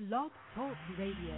Blog Talk Radio.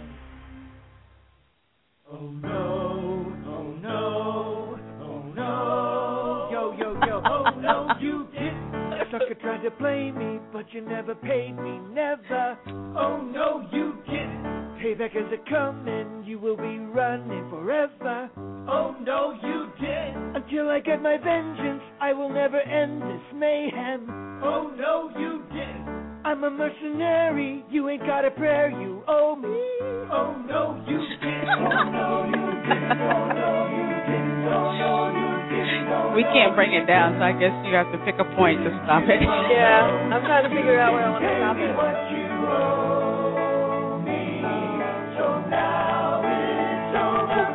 Oh no, oh no, oh no. Yo, yo, yo, oh no, you didn't. Sucker tried to play me, but you never paid me, never. Oh no, you didn't. Payback is a coming, you will be running forever. Oh no, you didn't. Until I get my vengeance, I will never end this mayhem. Oh no, you didn't. I'm a mercenary, you ain't got a prayer, you owe me. Oh no, you didn't. Oh no, you didn't. Oh no, you didn't. Oh no, you didn't. We can't bring it down, so I guess you have to pick a point to stop it. Yeah, I'm trying to figure out where I want to stop it. What you owe me, so now it's over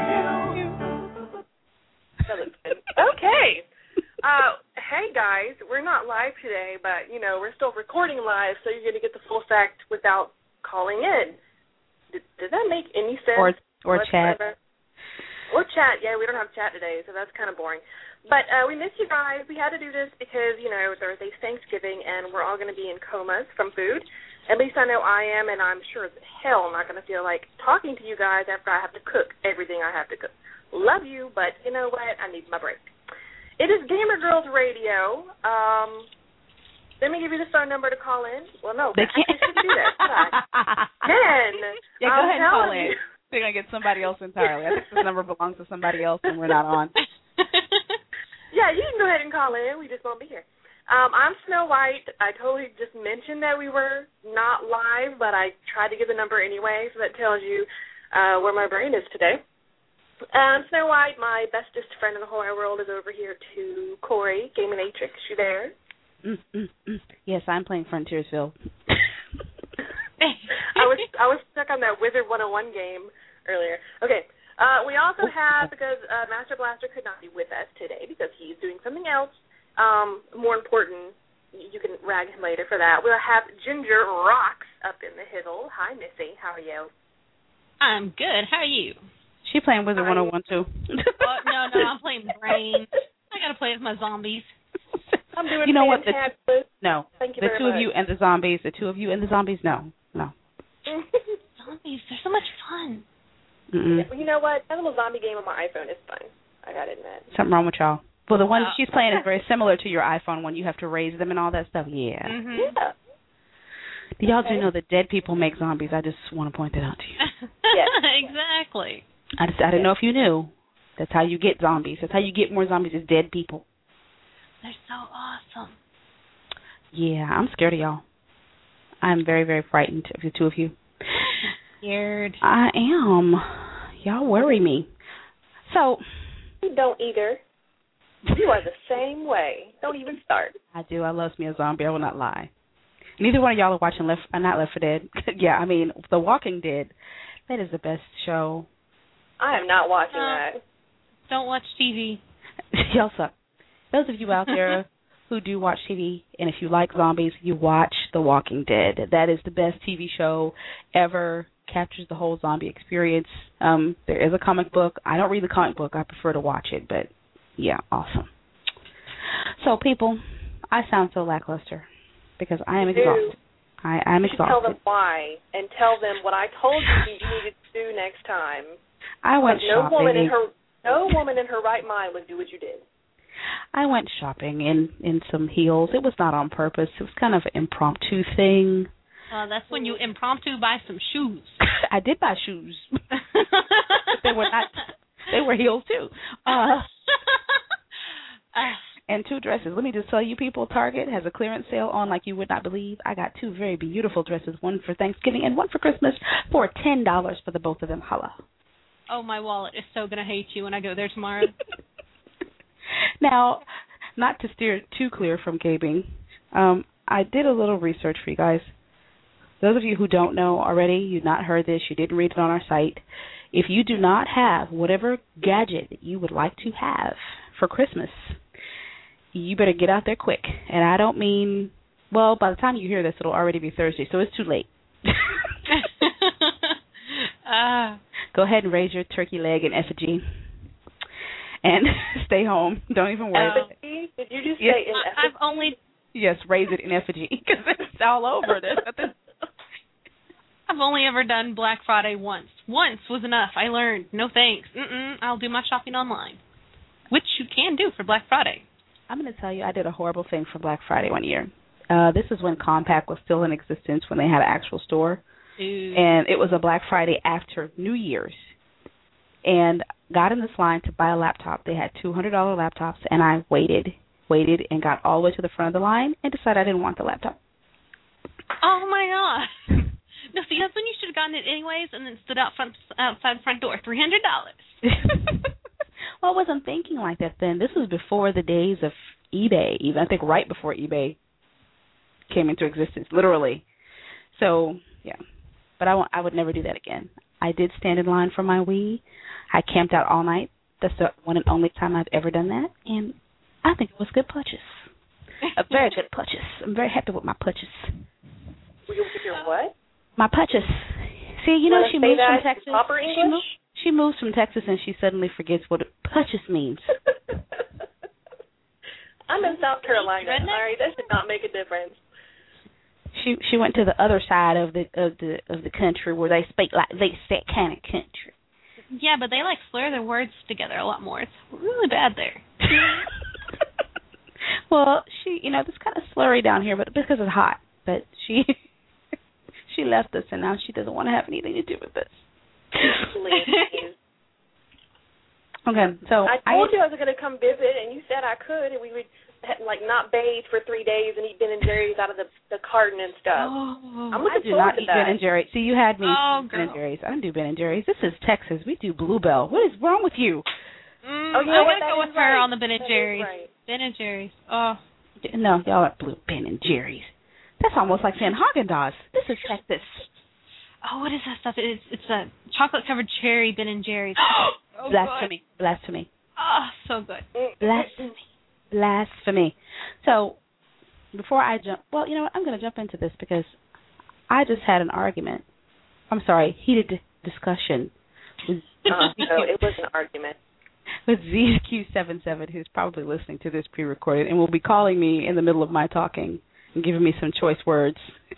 for you. Okay. Hey guys, we're not live today, but we're still recording live, so you're going to get the full fact without calling in. Did that make any sense? Or chat. Or chat. Yeah, we don't have chat today, so that's kind of boring. But we miss you guys. We had to do this because Thursday's Thanksgiving, and we're all going to be in comas from food. At least I know I am, and I'm sure as hell not going to feel like talking to you guys after I have to cook everything I have to cook. Love you, but you know what? I need my break. It is Gamer Girls Radio. Let me give you the phone number to call in. Well, no, I actually shouldn't do that. Yeah, go ahead and call in. They're going to get somebody else entirely. I think this number belongs to somebody else, and we're not on. Yeah, you can go ahead and call in. We just won't be here. I'm Snow White. I totally just mentioned that we were not live, but I tried to give the number anyway, so that tells you where my brain is today. Snow White, my bestest friend in the whole wide world, is over here to Corey, Gaminatrix. You there? Yes, I'm playing Frontiersville. I was stuck on that Wizard 101 game earlier. Okay. We also have, because Master Blaster could not be with us today because he's doing something else more important. You can rag him later for that. We'll have Ginger Rocks up in the hizzle. Hi, Missy. How are you? I'm good. How are you? She playing Wizard 101 too. No, I'm playing Brain. I got to play with my zombies. I'm doing you know fantastic. What? No. Thank you the very two much. of you and the zombies. The two of you and the zombies. No. Zombies, they're so much fun. Yeah, well, you know what? That little zombie game on my iPhone is fun. I got to admit. Something wrong with y'all. Well, the one she's playing is very similar to your iPhone one. You have to raise them and all that stuff. Yeah. Mm-hmm. Yeah. Do y'all do know that dead people make zombies? I just want to point that out to you. Yes. Exactly. I didn't know if you knew. That's how you get zombies. That's how you get more zombies is dead people. They're so awesome. Yeah, I'm scared of y'all. I'm very, very frightened of the two of you. Scared. I am. Y'all worry me. So. You don't either. You are the same way. Don't even start. I do. I love me a zombie. I will not lie. Neither one of y'all are watching not Left 4 Dead. Yeah, I mean, The Walking Dead. That is the best show. I am not watching that. Don't watch TV. Y'all suck. Those of you out there who do watch TV, and if you like zombies, you watch The Walking Dead. That is the best TV show ever. Captures the whole zombie experience. There is a comic book. I don't read the comic book. I prefer to watch it, but yeah, awesome. So, people, I sound so lackluster because I am exhausted. I'm exhausted. Tell them why, and tell them what I told you needed to do next time. I went shopping. No woman in her right mind would do what you did. I went shopping in some heels. It was not on purpose. It was kind of an impromptu thing. That's when you impromptu buy some shoes. I did buy shoes. They were not. They were heels too. And 2 dresses. Let me just tell you, people, Target has a clearance sale on like you would not believe. I got 2 very beautiful dresses, one for Thanksgiving and one for Christmas, for $10 for the both of them. Holla. Oh, my wallet is so going to hate you when I go there tomorrow. Now, not to steer too clear from gaming, I did a little research for you guys. Those of you who don't know already, you've not heard this, you didn't read it on our site. If you do not have whatever gadget that you would like to have for Christmas, you better get out there quick. And I don't mean, well, by the time you hear this, it'll already be Thursday, so it's too late. Go ahead and raise your turkey leg in effigy. And stay home. Don't even worry about it. Did you just say in effigy? I've only... Yes, raise it in effigy, because it's all over. There's nothing... I've only ever done Black Friday once. Once was enough. I learned. No thanks. I'll do my shopping online, which you can do for Black Friday. I'm going to tell you, I did a horrible thing for Black Friday one year. This is when Compaq was still in existence, when they had an actual store. Ooh. And it was a Black Friday after New Year's. And got in this line to buy a laptop. They had $200 laptops, and I waited, and got all the way to the front of the line and decided I didn't want the laptop. Oh, my gosh. No, see, that's when you should have gotten it anyways and then stood outside the front door. $300. Well, I wasn't thinking like that then. This was before the days of eBay, even. I think right before eBay came into existence, literally. So, yeah. But I would never do that again. I did stand in line for my Wii. I camped out all night. That's the one and only time I've ever done that. And I think it was a good purchase. A very good purchase. I'm very happy with my purchase. With your what? My purchase. See, you know, she moves from Texas. Proper English? She moves from Texas and she suddenly forgets what a purchase means. I'm in South Carolina. All right, that should not make a difference. She went to the other side of the country where they speak like that kind of country. Yeah, but they like slur their words together a lot more. It's really bad there. Well, it's kind of slurry down here, but because it's hot. But she left us, and now she doesn't want to have anything to do with this. Please. Okay, so I told you I was going to come visit, and you said I could, and we would not bathe for 3 days and eat Ben and Jerry's out of the carton and stuff. Oh, I'm looking I do forward not to eat that. Ben and Jerry's. See, you had me Oh, Ben and Jerry's. I don't do Ben and Jerry's. This is Texas. We do Bluebell. What is wrong with you? Oh, you I'm know going to go with her on the Ben and Jerry's. Right. Ben and Jerry's. Oh. No, y'all are blue Ben and Jerry's. That's almost like saying Haagen-Dazs. This is Texas. Oh, what is that stuff? It's a chocolate-covered cherry Ben and Jerry's. Oh, Blasphemy. good. Blasphemy. Oh, so good. Blasphemy. Blasphemy. So, before I jump, well, you know what? I'm going to jump into this because I just had an argument. I'm sorry, heated discussion. With no, it was an argument. With ZQ77, who's probably listening to this pre-recorded and will be calling me in the middle of my talking and giving me some choice words.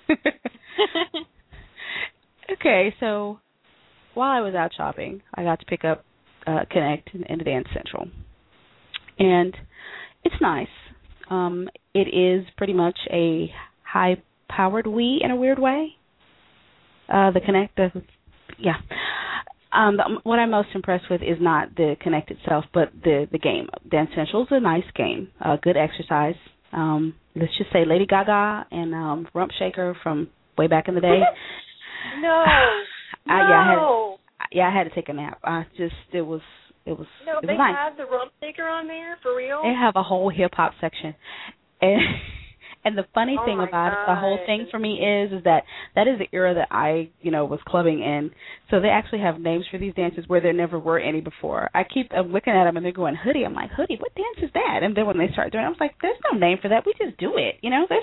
Okay, so while I was out shopping, I got to pick up Connect and Dance Central. And it's nice. It is pretty much a high-powered Wii in a weird way. The Connect, yeah. What I'm most impressed with is not the Connect itself, but the game. Dance Central is a nice game, good exercise. Let's just say Lady Gaga and Rump Shaker from way back in the day. No. I had to take a nap. It was No, it they was nice. have the Rump Shaker on there for real. They have a whole hip hop section, and the funny thing about it, the whole thing for me is that is the era that I was clubbing in. So they actually have names for these dances where there never were any before. I'm looking at them and they're going hoodie. I'm like, hoodie, what dance is that? And then when they start doing it, I was like, there's no name for that. We just do it,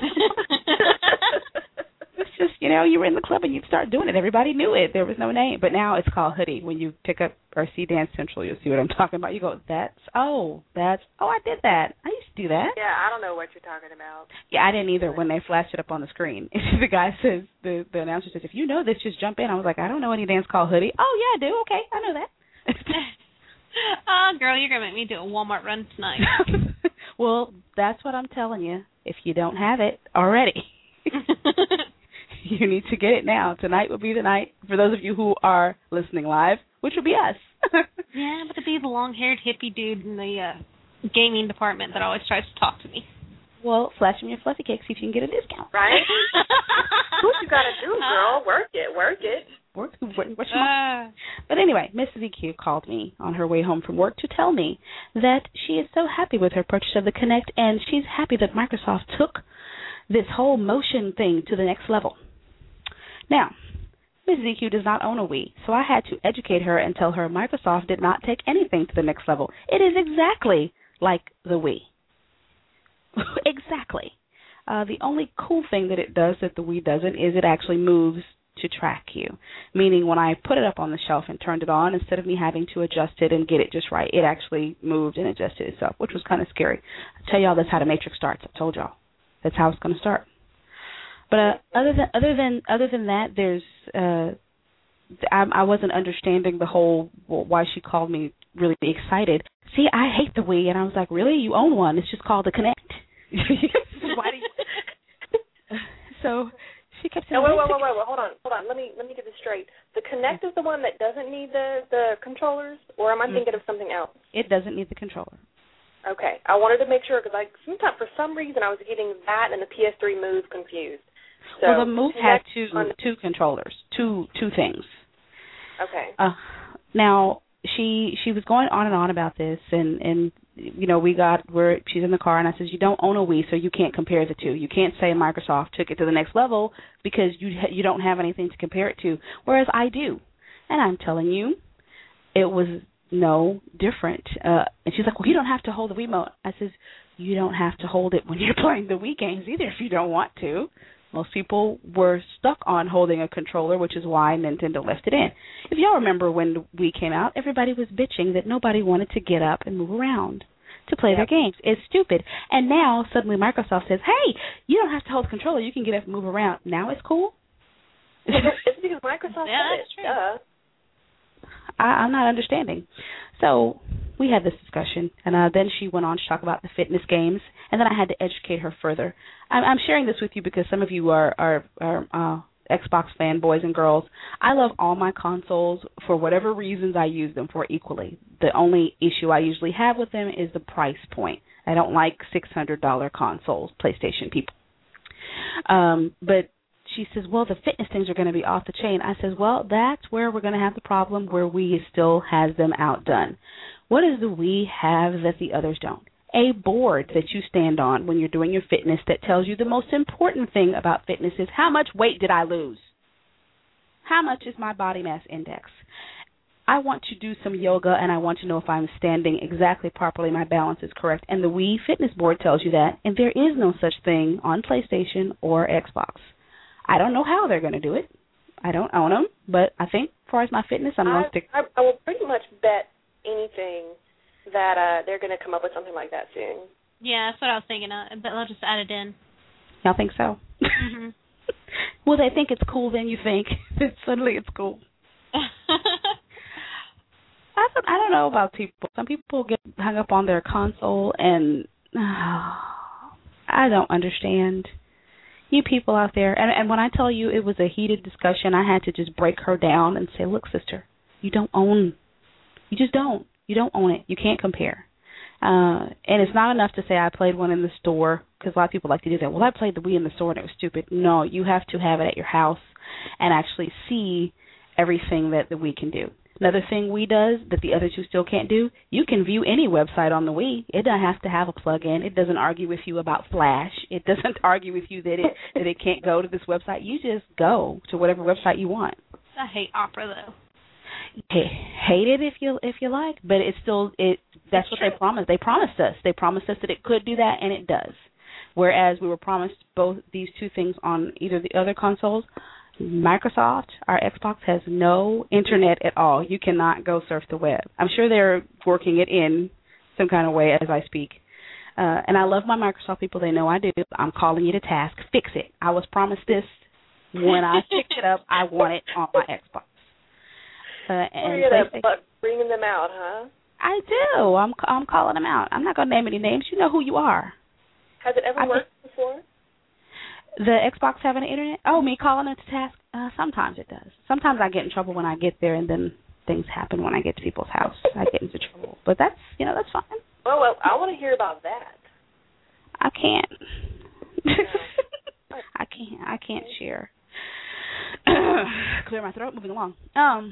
It's just, you were in the club and you'd start doing it. Everybody knew it. There was no name. But now it's called hoodie. When you pick up or see Dance Central, you'll see what I'm talking about. You go, I did that. I used to do that. Yeah, I don't know what you're talking about. Yeah, I didn't either when they flashed it up on the screen. The guy says, the announcer says, if you know this, just jump in. I was like, I don't know any dance called hoodie. Oh, yeah, I do. Okay, I know that. Oh, girl, you're going to make me do a Walmart run tonight. Well, that's what I'm telling you. If you don't have it already, you need to get it now. Tonight will be the night for those of you who are listening live, which will be us. Yeah, but to be the long-haired hippie dude in the gaming department that always tries to talk to me. Well, flash him your fluffy cake, see if you can get a discount. Right? What you got to do, girl? Work it. What you want? But anyway, Miss ZQ called me on her way home from work to tell me that she is so happy with her purchase of the Kinect, and she's happy that Microsoft took this whole motion thing to the next level. Now, Ms. ZQ does not own a Wii, so I had to educate her and tell her Microsoft did not take anything to the next level. It is exactly like the Wii. Exactly. The only cool thing that it does that the Wii doesn't is it actually moves to track you, meaning when I put it up on the shelf and turned it on, instead of me having to adjust it and get it just right, it actually moved and adjusted itself, which was kind of scary. I tell y'all that's how the Matrix starts. I told y'all. That's how it's going to start. But other than that, there's I wasn't understanding the whole why she called me really excited. See, I hate the Wii, and I was like, really? You own one? It's just called the Kinect. Why do you? So she kept saying, wait, hold on. Let me get this straight. The Kinect is the one that doesn't need the controllers, or am I thinking of something else? It doesn't need the controller. Okay, I wanted to make sure because for some reason I was getting that and the PS3 Move confused. So well, the Move had two controllers, two things. Okay. Now she was going on and on about this, and you know she's in the car, and I says, you don't own a Wii, so you can't compare the two. You can't say Microsoft took it to the next level because you don't have anything to compare it to, whereas I do, and I'm telling you, it was no different. And she's like, well, you don't have to hold the Wiimote. I says, you don't have to hold it when you're playing the Wii games either if you don't want to. Most people were stuck on holding a controller, which is why Nintendo left it in. If y'all remember when the Wii came out, everybody was bitching that nobody wanted to get up and move around to play their games. It's stupid. And now suddenly Microsoft says, hey, you don't have to hold the controller. You can get up and move around. Now it's cool? It's because Microsoft said it. Duh. I'm not understanding. So we had this discussion, and then she went on to talk about the fitness games, and then I had to educate her further. I'm sharing this with you because some of you are Xbox fanboys and girls. I love all my consoles for whatever reasons I use them for equally. The only issue I usually have with them is the price point. I don't like $600 consoles, PlayStation people. But she says, well, the fitness things are going to be off the chain. I says, well, that's where we're going to have the problem where Wii still has them outdone. What does the Wii have that the others don't? A board that you stand on when you're doing your fitness that tells you the most important thing about fitness is how much weight did I lose? How much is my body mass index? I want to do some yoga, and I want to know if I'm standing exactly properly, my balance is correct. And the Wii fitness board tells you that, and there is no such thing on PlayStation or Xbox. I don't know how they're going to do it. I don't own them, but I think as far as my fitness, I'm going to stick. I will pretty much bet anything that they're going to come up with something like that soon. Yeah, that's what I was thinking. But they'll just add it in. Y'all think so? Mm-hmm. Well, they think it's cool, then you think that suddenly it's cool. I don't know about people. Some people get hung up on their console, and I don't understand. You people out there, and when I tell you it was a heated discussion, I had to just break her down and say, look, sister, you just don't. You don't own it. You can't compare. And it's not enough to say I played one in the store, because a lot of people like to do that. Well, I played the Wii in the store and it was stupid. No, you have to have it at your house and actually see everything that the Wii can do. Another thing Wii does that the other two still can't do, you can view any website on the Wii. It doesn't have to have a plug-in. It doesn't argue with you about Flash. It doesn't argue with you that it can't go to this website. You just go to whatever website you want. I hate Opera, though. Hate it if you like, but it's still that's what they promised. They promised us. They promised us that it could do that, and it does. Whereas we were promised both these two things on either the other consoles. Microsoft, our Xbox, has no internet at all. You cannot go surf the web. I'm sure they're working it in some kind of way as I speak. And I love my Microsoft people. They know I do. I'm calling you to task. Fix it. I was promised this. When I picked it up, I want it on my Xbox. And bringing them out, huh? I do. I'm calling them out. I'm not going to name any names. You know who you are. Has it ever worked before? The Xbox having the internet? Oh, me calling it to task? Sometimes it does. Sometimes I get in trouble when I get there, and then things happen when I get to people's house. I get into trouble. But that's fine. Well, I want to hear about that. I can't. I can't share. Clear my throat, moving along.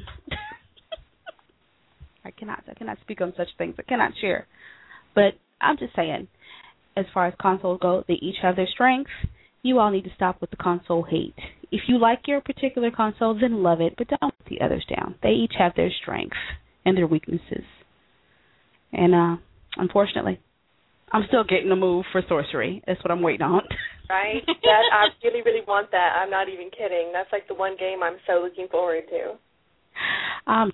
I cannot speak on such things. I cannot share. But I'm just saying, as far as consoles go, they each have their strengths. You all need to stop with the console hate. If you like your particular console, then love it, but don't put the others down. They each have their strengths and their weaknesses. And unfortunately, I'm still getting a move for Sorcery. That's what I'm waiting on. Right? I really, really want that. I'm not even kidding. That's like the one game I'm so looking forward to.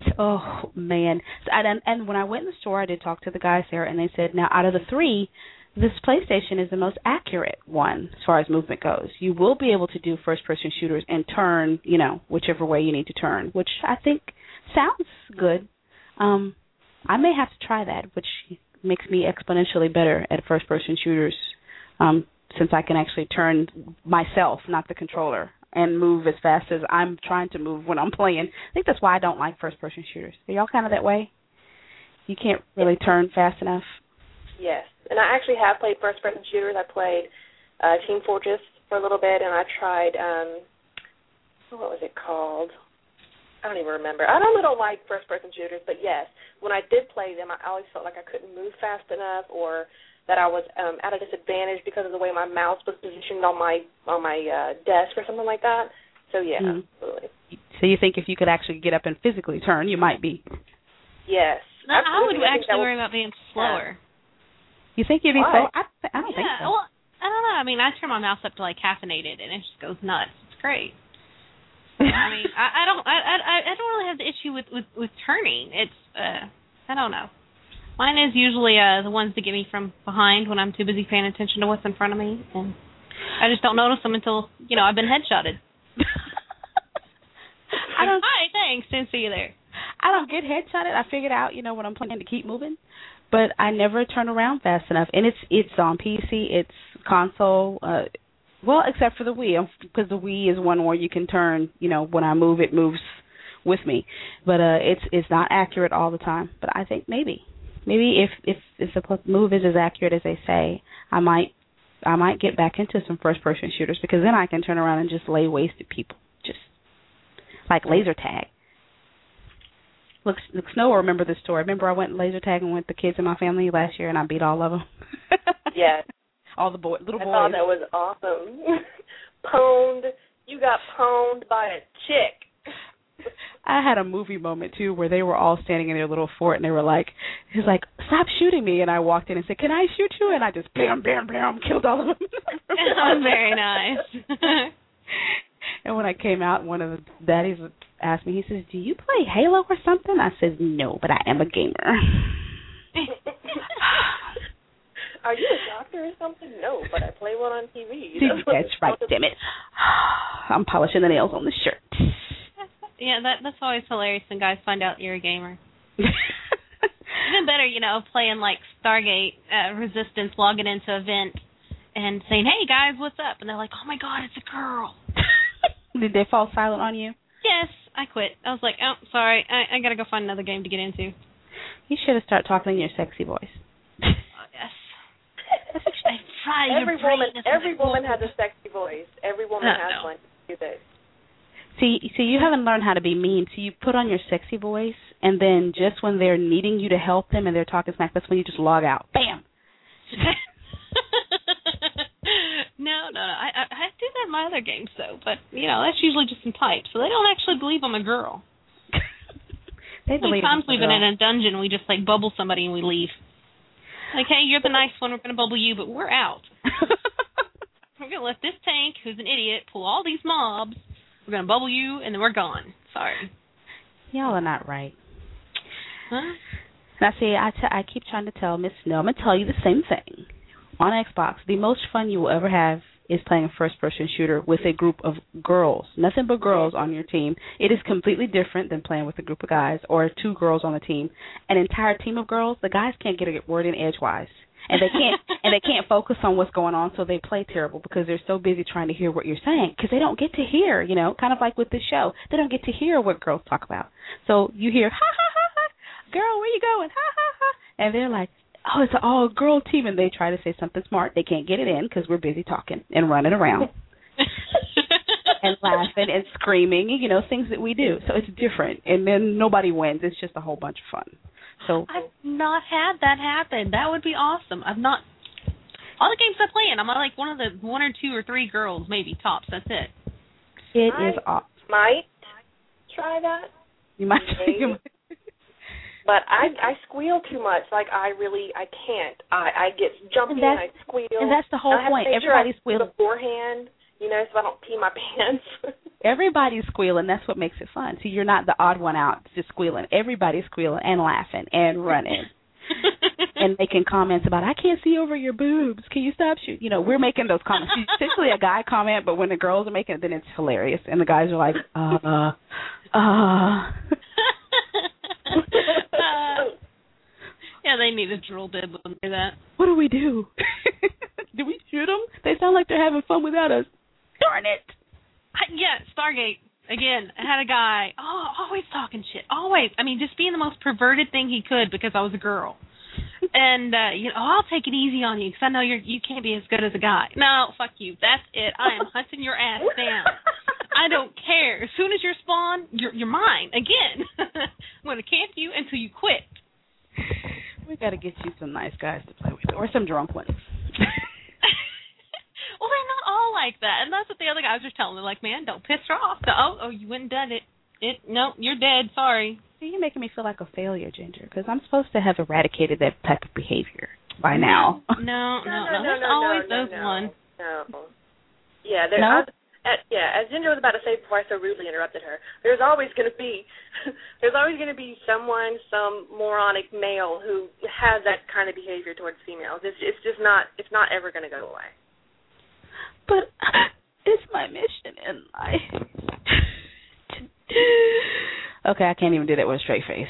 Oh, man. And when I went in the store, I did talk to the guys there, and they said, now, out of the three, this PlayStation is the most accurate one as far as movement goes. You will be able to do first-person shooters and turn, whichever way you need to turn, which I think sounds good. I may have to try that, which makes me exponentially better at first-person shooters, since I can actually turn myself, not the controller, and move as fast as I'm trying to move when I'm playing. I think that's why I don't like first-person shooters. Are y'all kind of that way? You can't really turn fast enough? Yes. And I actually have played first-person shooters. I played Team Fortress for a little bit, and I tried, what was it called? I don't even remember. I really don't like first-person shooters, but yes, when I did play them, I always felt like I couldn't move fast enough, or that I was at a disadvantage because of the way my mouse was positioned on my desk or something like that. So, yeah, absolutely. So you think if you could actually get up and physically turn, you might be? Yes. No, I would actually worry about being slower. You think you'd be slow? I don't think so. Well, I don't know. I mean, I turn my mouse up to like caffeinated, and it just goes nuts. It's great. I mean, I don't really have the issue with turning. It's I don't know. Mine is usually the ones that get me from behind when I'm too busy paying attention to what's in front of me, and I just don't notice them until I've been headshotted. Hi, thanks. Didn't see you there. I don't get headshotted. I figured out, when I'm playing to keep moving. But I never turn around fast enough. And it's on PC, it's console, well, except for the Wii, because the Wii is one where you can turn, when I move, it moves with me. But it's not accurate all the time. But I think maybe if the move is as accurate as they say, I might get back into some first-person shooters, because then I can turn around and just lay waste to people, just like laser tag. Look, Snow will remember this story. Remember I went laser tagging with the kids in my family last year, and I beat all of them? Yes. All the little boys. I thought that was awesome. Pwned. You got pwned by a chick. I had a movie moment, too, where they were all standing in their little fort, and they were like, he's like, stop shooting me. And I walked in and said, can I shoot you? And I just bam, bam, bam, killed all of them. Oh, very nice. And when I came out, one of the daddies asked me, he says, do you play Halo or something? I said, no, but I am a gamer. Are you a doctor or something? No, but I play one on TV. That's right, damn it. I'm polishing the nails on the shirt. Yeah, that's always hilarious when guys find out you're a gamer. Even better, playing like Stargate Resistance, logging into a vent and saying, hey, guys, what's up? And they're like, oh, my God, it's a girl. Did they fall silent on you? Yes, I quit. I was like, oh, sorry, I got to go find another game to get into. You should have started talking in your sexy voice. Oh, yes. Every woman has a sexy voice. Every woman has one. Do this. See, you haven't learned how to be mean, so you put on your sexy voice, and then just when they're needing you to help them and they're talking smack, that's when you just log out. Bam! No. I do that in my other games, though, but, that's usually just in type, so they don't actually believe I'm a girl. They believe times we've been in a dungeon, we just, bubble somebody and we leave. Like, hey, you're the nice one, we're going to bubble you, but we're out. We're going to let this tank, who's an idiot, pull all these mobs. We're going to bubble you, and then we're gone. Sorry. Y'all are not right. Huh? Now, see, I keep trying to tell Miss Snow, I'm going to tell you the same thing. On Xbox, the most fun you will ever have is playing a first-person shooter with a group of girls. Nothing but girls on your team. It is completely different than playing with a group of guys or two girls on the team. An entire team of girls, the guys can't get a word in edgewise. And they can't focus on what's going on, so they play terrible because they're so busy trying to hear what you're saying because they don't get to hear, kind of like with this show. They don't get to hear what girls talk about. So you hear, ha, ha, ha, ha, girl, where you going, ha, ha, ha. And they're like, oh, it's an all-girl team, and they try to say something smart. They can't get it in because we're busy talking and running around and laughing and screaming, things that we do. So it's different, and then nobody wins. It's just a whole bunch of fun. So I've not had that happen. That would be awesome. I've not. All the games I play in, I'm like one or two or three girls, maybe tops. That's it. It is awesome. Might try that. You might. But I squeal too much. Like I can't. I get jumpy and I squeal. And that's the whole point. Everybody's squealing beforehand, so I don't pee my pants. Everybody's squealing. That's what makes it fun. See, you're not the odd one out just squealing. Everybody's squealing and laughing and running and making comments about, I can't see over your boobs. Can you stop shooting? You know, we're making those comments. It's essentially a guy comment, but when the girls are making it, then it's hilarious. And the guys are like, Yeah, they need a drill bib when they do that. What do we do? Do we shoot them? They sound like they're having fun without us. Darn it. Yeah, Stargate. Again, I had a guy, always talking shit. Always. I mean, just being the most perverted thing he could because I was a girl. And, I'll take it easy on you because I know you can't be as good as a guy. No, fuck you. That's it. I am hunting your ass down. I don't care. As soon as you're spawned, you're mine. Again. I'm going to camp you until you quit. We got to get you some nice guys to play with, or some drunk ones. Well, they're not all like that, and that's what the other guys are telling me. Like, man, don't piss her off. So, you went and done it. No, you're dead. Sorry. See, you're making me feel like a failure, Ginger, because I'm supposed to have eradicated that type of behavior by now. No. There's always those ones. No. Yeah, no? As Ginger was about to say before I so rudely interrupted her, there's always going to be someone, some moronic male who has that kind of behavior towards females. It's not ever going to go away. But it's my mission in life. Okay, I can't even do that with a straight face.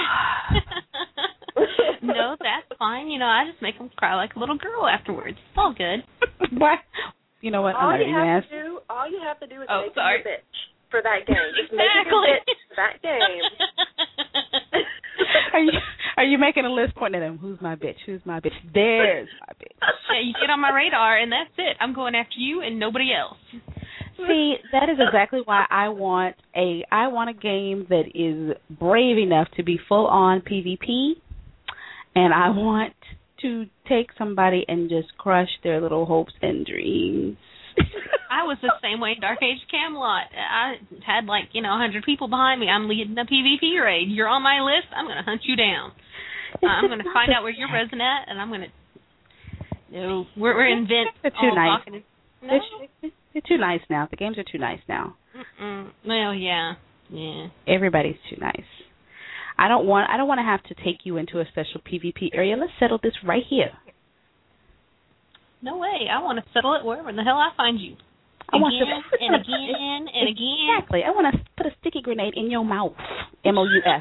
No, that's fine. I just make them cry like a little girl afterwards. It's all good. What? You know what? All you have to do is make him a bitch for that game. Just make him a bitch for that game. Are you making a list pointing at him? Who's my bitch? Who's my bitch? There's my bitch. Yeah, you get on my radar, and that's it. I'm going after you and nobody else. See, that is exactly why I want a game that is brave enough to be full on PvP, and I want to take somebody and just crush their little hopes and dreams. I was the same way in Dark Age Camelot. I had 100 people behind me. I'm leading a PvP raid. You're on my list. I'm going to hunt you down. I'm going to find out where you're resident at, and I'm going to. No, we're in Vent. They're too nice. No. They're too nice now. The games are too nice now. Well, yeah. Everybody's too nice. I don't want to have to take you into a special PvP area. Let's settle this right here. No way. I want to settle it wherever the hell I find you. Again. Exactly. I want to put a sticky grenade in your mouth. MOUF.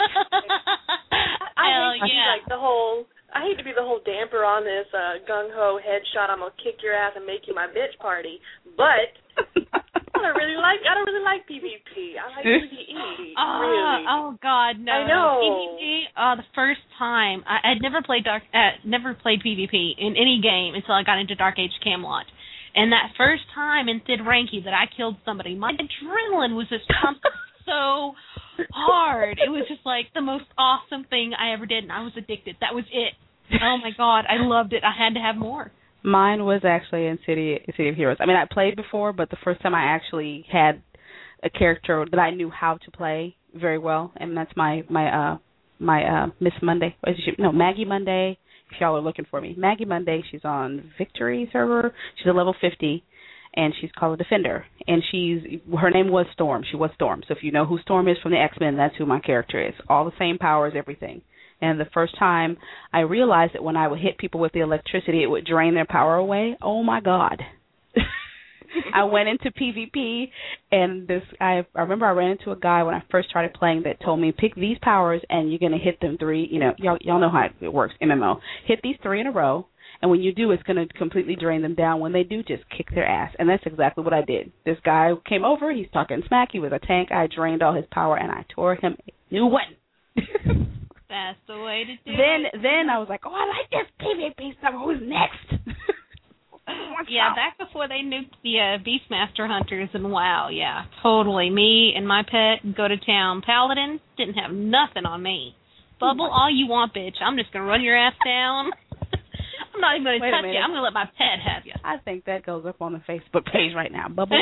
I hate to be the whole damper on this gung-ho headshot, I'm going to kick your ass and make you my bitch party, but I don't really like PvP. I like PvE, really. Oh, God, no. I know. PvP, the first time, I'd never played PvP in any game until I got into Dark Age Camelot. And that first time in Thid Ranky that I killed somebody, my adrenaline was just pumped so hard. It was just like the most awesome thing I ever did, and I was addicted. That was it. Oh, my God. I loved it. I had to have more. Mine was actually in City of Heroes. I mean, I played before, but the first time I actually had a character that I knew how to play very well, and that's my Miss Monday. Maggie Monday. If y'all are looking for me, Maggie Monday. She's on Victory server. She's a level 50, and she's called a Defender. And her name was Storm. She was Storm. So if you know who Storm is from the X-Men, that's who my character is. All the same powers, everything. And the first time I realized that when I would hit people with the electricity, it would drain their power away. Oh, my God. I went into PvP, and I remember I ran into a guy when I first started playing that told me, pick these powers, and you're going to hit them 3. Y'all know how it works, MMO. Hit these 3 in a row, and when you do, it's going to completely drain them down. When they do, just kick their ass. And that's exactly what I did. This guy came over. He's talking smack. He was a tank. I drained all his power, and I tore him a new one. That's the way to do it. Then I was like, I like this PvP stuff. Who's next? Yeah, back before they nuked the Beastmaster Hunters and WoW, yeah, totally. Me and my pet go to town. Paladin didn't have nothing on me. Bubble all you want, bitch. I'm just going to run your ass down. I'm not even going to touch you. I'm going to let my pet have you. I think that goes up on the Facebook page right now. Bubble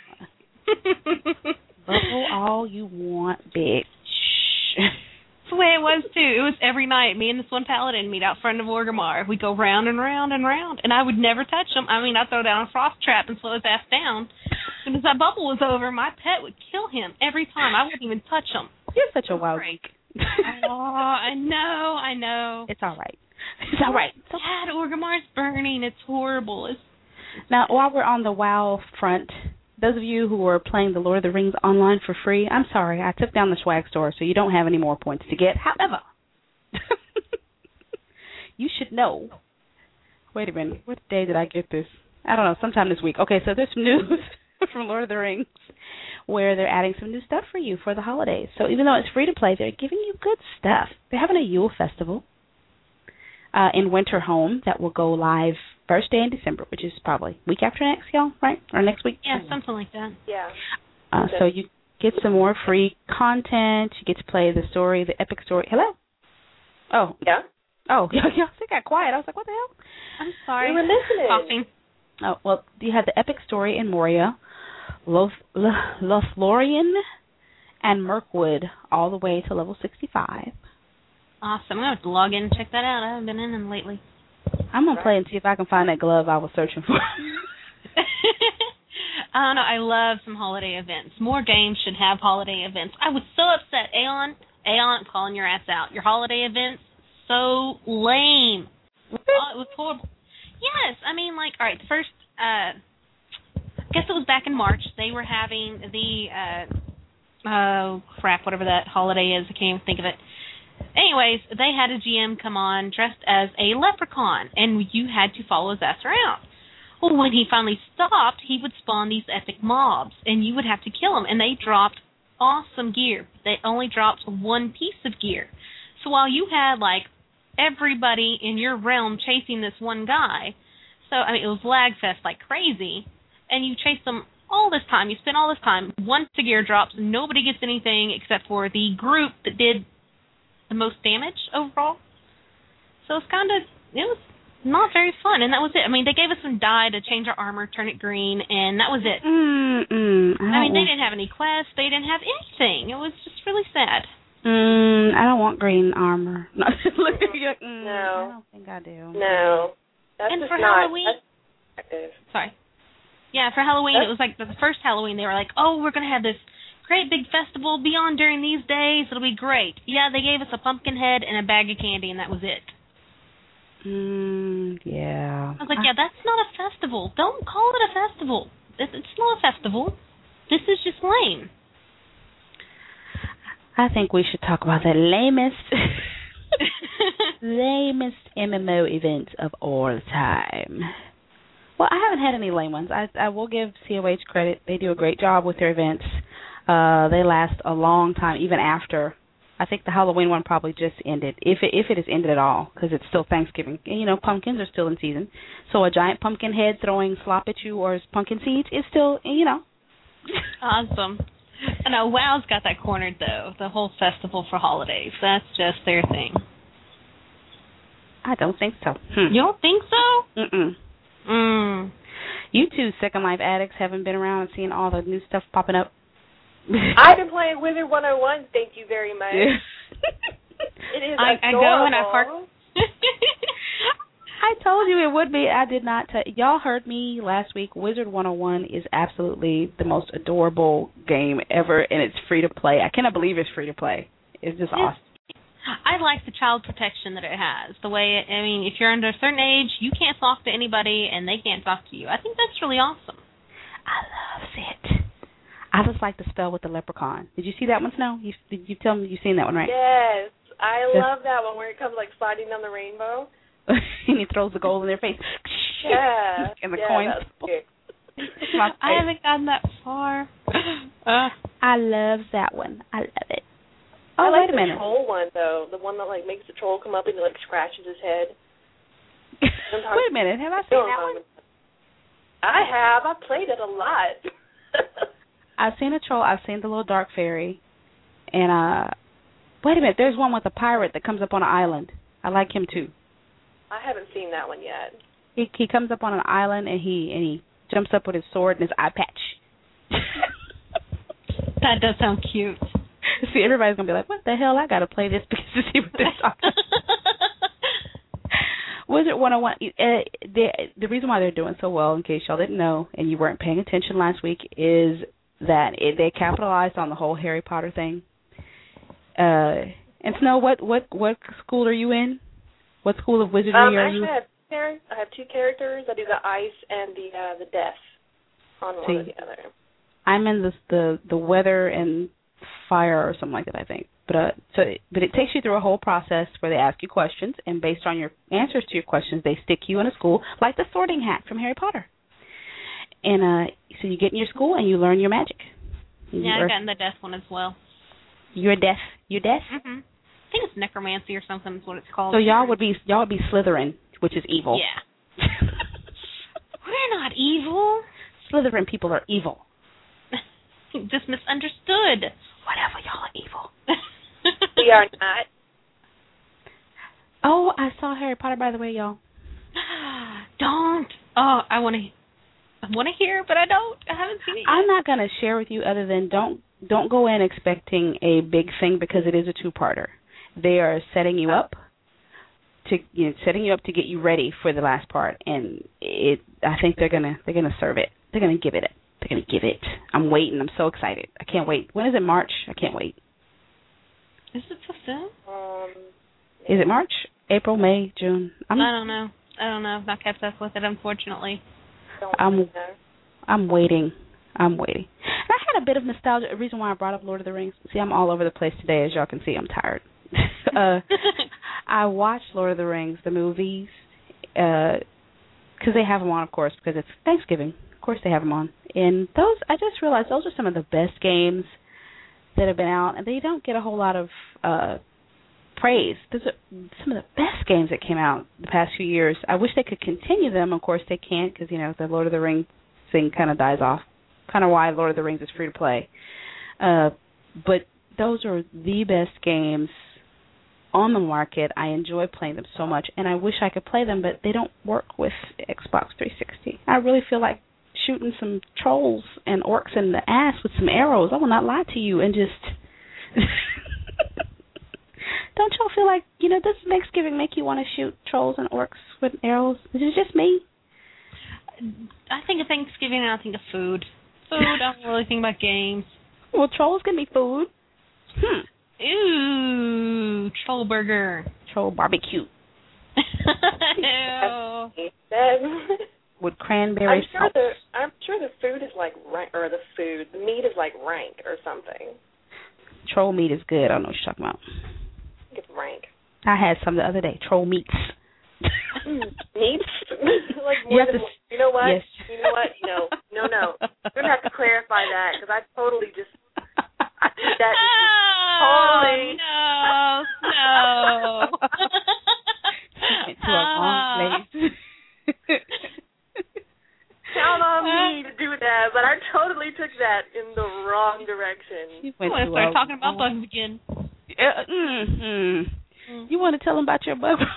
all you want, bitch. That's the way it was, too. It was every night. Me and this one paladin meet out front of Orgrimmar. We'd go round and round and round, and I would never touch him. I mean, I'd throw down a frost trap and slow his ass down. As soon as that bubble was over, my pet would kill him every time. I wouldn't even touch him. You're such a wild freak. Oh, I know. It's all right. It's all right. Dad, Orgrimmar's burning. It's horrible. Now, while we're on the WoW front, those of you who are playing the Lord of the Rings online for free, I'm sorry. I took down the swag store, so you don't have any more points to get. However, you should know. Wait a minute. What day did I get this? I don't know. Sometime this week. Okay, so there's some news from Lord of the Rings where they're adding some new stuff for you for the holidays. So even though it's free to play, they're giving you good stuff. They're having a Yule Festival in Winterhome that will go live first day in December, which is probably week after next, y'all, right? Or next week? Yeah, something like that. Yeah. So you get some more free content. You get to play the story, the epic story. Hello? Oh. Yeah? Oh, y'all got quiet. I was like, what the hell? I'm sorry. We were listening. Coughing. Oh, well, you have the epic story in Moria, Lothlorien, and Mirkwood all the way to level 65. Awesome. I'm going to have to log in and check that out. I haven't been in them lately. I'm going to play and see if I can find that glove I was searching for. I don't know. I love some holiday events. More games should have holiday events. I was so upset. Aeon, I'm calling your ass out. Your holiday events, so lame. It was horrible. Yes. I mean, like, all right, the first, I guess it was back in March, they were having the, whatever that holiday is. I can't even think of it. Anyways, they had a GM come on dressed as a leprechaun, and you had to follow his ass around. Well, when he finally stopped, he would spawn these epic mobs, and you would have to kill them, and they dropped awesome gear. They only dropped one piece of gear. So while you had, like, everybody in your realm chasing this one guy, so, I mean, it was lag fest like crazy, and you chased them all this time. You spent all this time. Once the gear drops, nobody gets anything except for the group that did the most damage overall. So it's it was not very fun, and that was it. I mean, they gave us some dye to change our armor, turn it green, and that was it. I mean, they didn't have any quests. They didn't have anything. It was just really sad. I don't want green armor. Look at you. No. I don't think I do. No. That's and just for not Halloween, sorry. Yeah, for Halloween, it was like the first Halloween, they were like, oh, we're going to have this great big festival, be on during these days, it'll be great. Yeah, they gave us a pumpkin head and a bag of candy, and that was it. Yeah. I was like, yeah, that's not a festival. Don't call it a festival. It's not a festival. This is just lame. I think we should talk about the lamest MMO events of all time. Well, I haven't had any lame ones. I will give COH credit. They do a great job with their events. They last a long time, even after. I think the Halloween one probably just ended, if it has ended at all, because it's still Thanksgiving. And, you know, pumpkins are still in season. So a giant pumpkin head throwing slop at you or pumpkin seeds is still, you know. Awesome. I know WoW's got that cornered, though. The whole festival for holidays. That's just their thing. I don't think so. You don't think so? Mm-mm. You two Second Life addicts haven't been around and seen all the new stuff popping up. I've been playing Wizard 101, thank you very much. It is I go and I park. I told you it would be. I did not tell y'all heard me last week. Wizard 101 is absolutely the most adorable game ever, and it's free to play. I cannot believe it's free to play. It's just awesome. I like the child protection that it has. The way, I mean, if you're under a certain age, you can't talk to anybody, and they can't talk to you. I think that's really awesome. I love it. I just like the spell with the leprechaun. Did you see that one, Snow? You tell me you've seen that one, right? Yes. I love that one where it comes like sliding down the rainbow. And he throws the gold in their face. Yeah. And the coins. I haven't gotten that far. I love that one. I love it. Oh, wait a minute. The troll one, though. The one that like makes the troll come up and like scratches his head. Wait a minute. Have I seen that one? I have. I played it a lot. I've seen a troll. I've seen the little dark fairy. And, wait a minute. There's one with a pirate that comes up on an island. I like him, too. I haven't seen that one yet. He comes up on an island, and he jumps up with his sword and his eye patch. That does sound cute. See, everybody's going to be like, what the hell? I got to play this because to see what they're talking Wizard 101, the reason why they're doing so well, in case y'all didn't know and you weren't paying attention last week, is that they capitalized on the whole Harry Potter thing. And Snow, what school are you in? What school of wizardry are you? I have two characters. I do the ice and the death on one or the other. I'm in the weather and fire or something like that, I think. But it takes you through a whole process where they ask you questions, and based on your answers to your questions, they stick you in a school like the Sorting Hat from Harry Potter. And so you get in your school and you learn your magic. Yeah, I've gotten the death one as well. You're deaf. You're deaf. Mm-hmm. I think it's necromancy or something is what it's called. So y'all would be Slytherin, which is evil. Yeah. We're not evil. Slytherin people are evil. Just misunderstood. Whatever, y'all are evil. We are not. Oh, I saw Harry Potter, by the way, y'all. Don't. Oh, I want to hear, but I don't. I haven't seen it yet. I'm not going to share with you other than don't go in expecting a big thing because it is a two-parter. They are setting you up to get you ready for the last part, and I think they're gonna serve it. They're gonna give it. They're gonna give it. I'm waiting. I'm so excited. I can't wait. When is it? March? I can't wait. Is it so soon? Is it March? April? May? June? I don't know. I've not kept up with it, unfortunately. I'm waiting. And I had a bit of nostalgia. The reason why I brought up Lord of the Rings. See, I'm all over the place today, as y'all can see. I'm tired. I watched Lord of the Rings, the movies, because they have them on, of course, because it's Thanksgiving. Of course they have them on. And those, I just realized those are some of the best games that have been out, and they don't get a whole lot of praise. Those are some of the best games that came out the past few years. I wish they could continue them. Of course they can't because, the Lord of the Rings thing kind of dies off. Kind of why Lord of the Rings is free to play. But those are the best games on the market. I enjoy playing them so much, and I wish I could play them, but they don't work with Xbox 360. I really feel like shooting some trolls and orcs in the ass with some arrows. I will not lie to you and just... Don't y'all feel like, does Thanksgiving make you want to shoot trolls and orcs with arrows? Is it just me? I think of Thanksgiving and I think of food. I don't really think about games. Well, trolls can be food. Ooh, troll burger. Troll barbecue. Ew. With cranberry sauce. I'm sure the food is like rank, or the meat is like rank or something. Troll meat is good. I don't know what you're talking about. I think it's rank. I had some the other day. Troll meats. Meats? Like more than, you know what? Yes. You know what? No. You're going to have to clarify that because I totally just, I think that totally. No. Went to a wrong place. Count on me to do that, but I totally took that in the wrong direction. I want to start talking about bugs again. You want to tell them about your bug?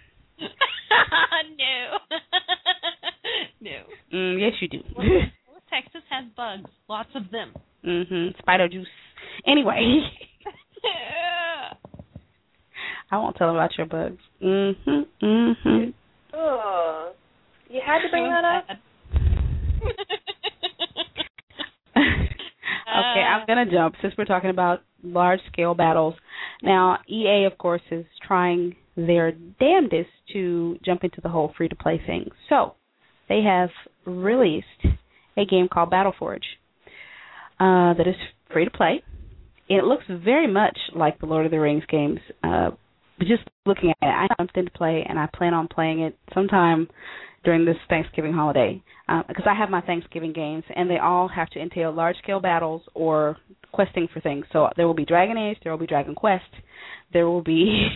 No. Yes, you do. Well, Texas has bugs. Lots of them. Spider juice. Anyway. I won't tell them about your bugs. Oh, you had to bring that up? Okay, I'm going to jump since we're talking about large-scale battles. Now, EA, of course, is trying their damnedest to jump into the whole free-to-play thing. So, they have released a game called Battleforge that is free-to-play. It looks very much like the Lord of the Rings games. But just looking at it, I jumped into play, and I plan on playing it sometime during this Thanksgiving holiday because I have my Thanksgiving games, and they all have to entail large-scale battles or questing for things. So there will be Dragon Age, there will be Dragon Quest, there will be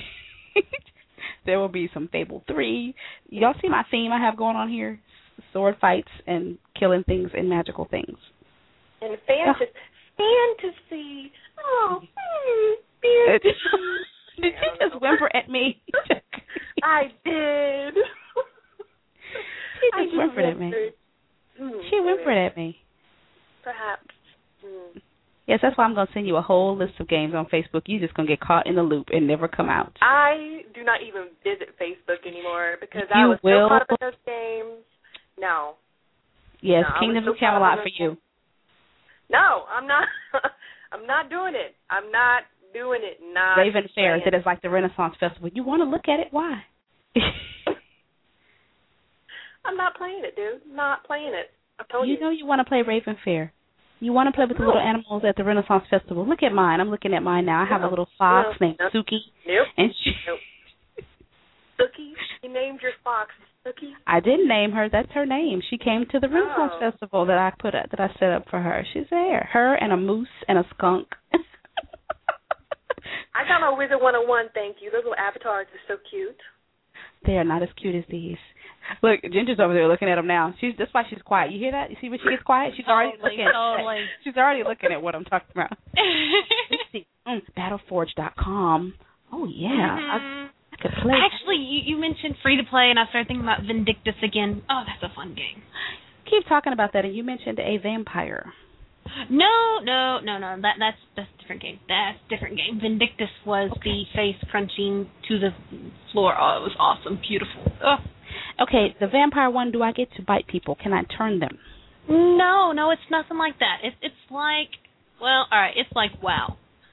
some Fable 3. Y'all see my theme I have going on here? Sword fights and killing things and magical things. And fantasy. Oh, fantasy. Did you just whimper at me? I did. She just whimpered at me. She whimpered at me. Perhaps. Yes, that's why I'm going to send you a whole list of games on Facebook. You're just going to get caught in the loop and never come out. I do not even visit Facebook anymore because I was so caught up in those games. No. Yes, Kingdoms of Camelot for you. No, I'm not. I'm not doing it. I'm not doing it. Raven Fair said it's like the Renaissance Festival. You want to look at it? Why? I'm not playing it, dude. Not playing it. I told you. You know you want to play Raven Fair. You want to play with the little animals at the Renaissance Festival. Look at mine. I'm looking at mine now. I have a little fox named Suki. Nope. And she... Nope. Suki? You named your fox Suki? I didn't name her. That's her name. She came to the Renaissance Festival that I set up for her. She's there. Her and a moose and a skunk. I got my Wizard 101, thank you. Those little avatars are so cute. They are not as cute as these. Look, Ginger's over there looking at them now. That's why she's quiet. You hear that? You see when she gets quiet? She's already looking. Totally. She's already looking at what I'm talking about. Let's see. Battleforge.com. Oh yeah, I could play. Actually, you mentioned free to play, and I started thinking about Vindictus again. Oh, that's a fun game. Keep talking about that, and you mentioned a vampire. No. That's a different game. That's a different game. Vindictus was the face crunching to the floor. Oh, it was awesome, beautiful. Oh. Okay, the vampire one. Do I get to bite people? Can I turn them? No, it's nothing like that. It's like, well, all right, it's like WoW.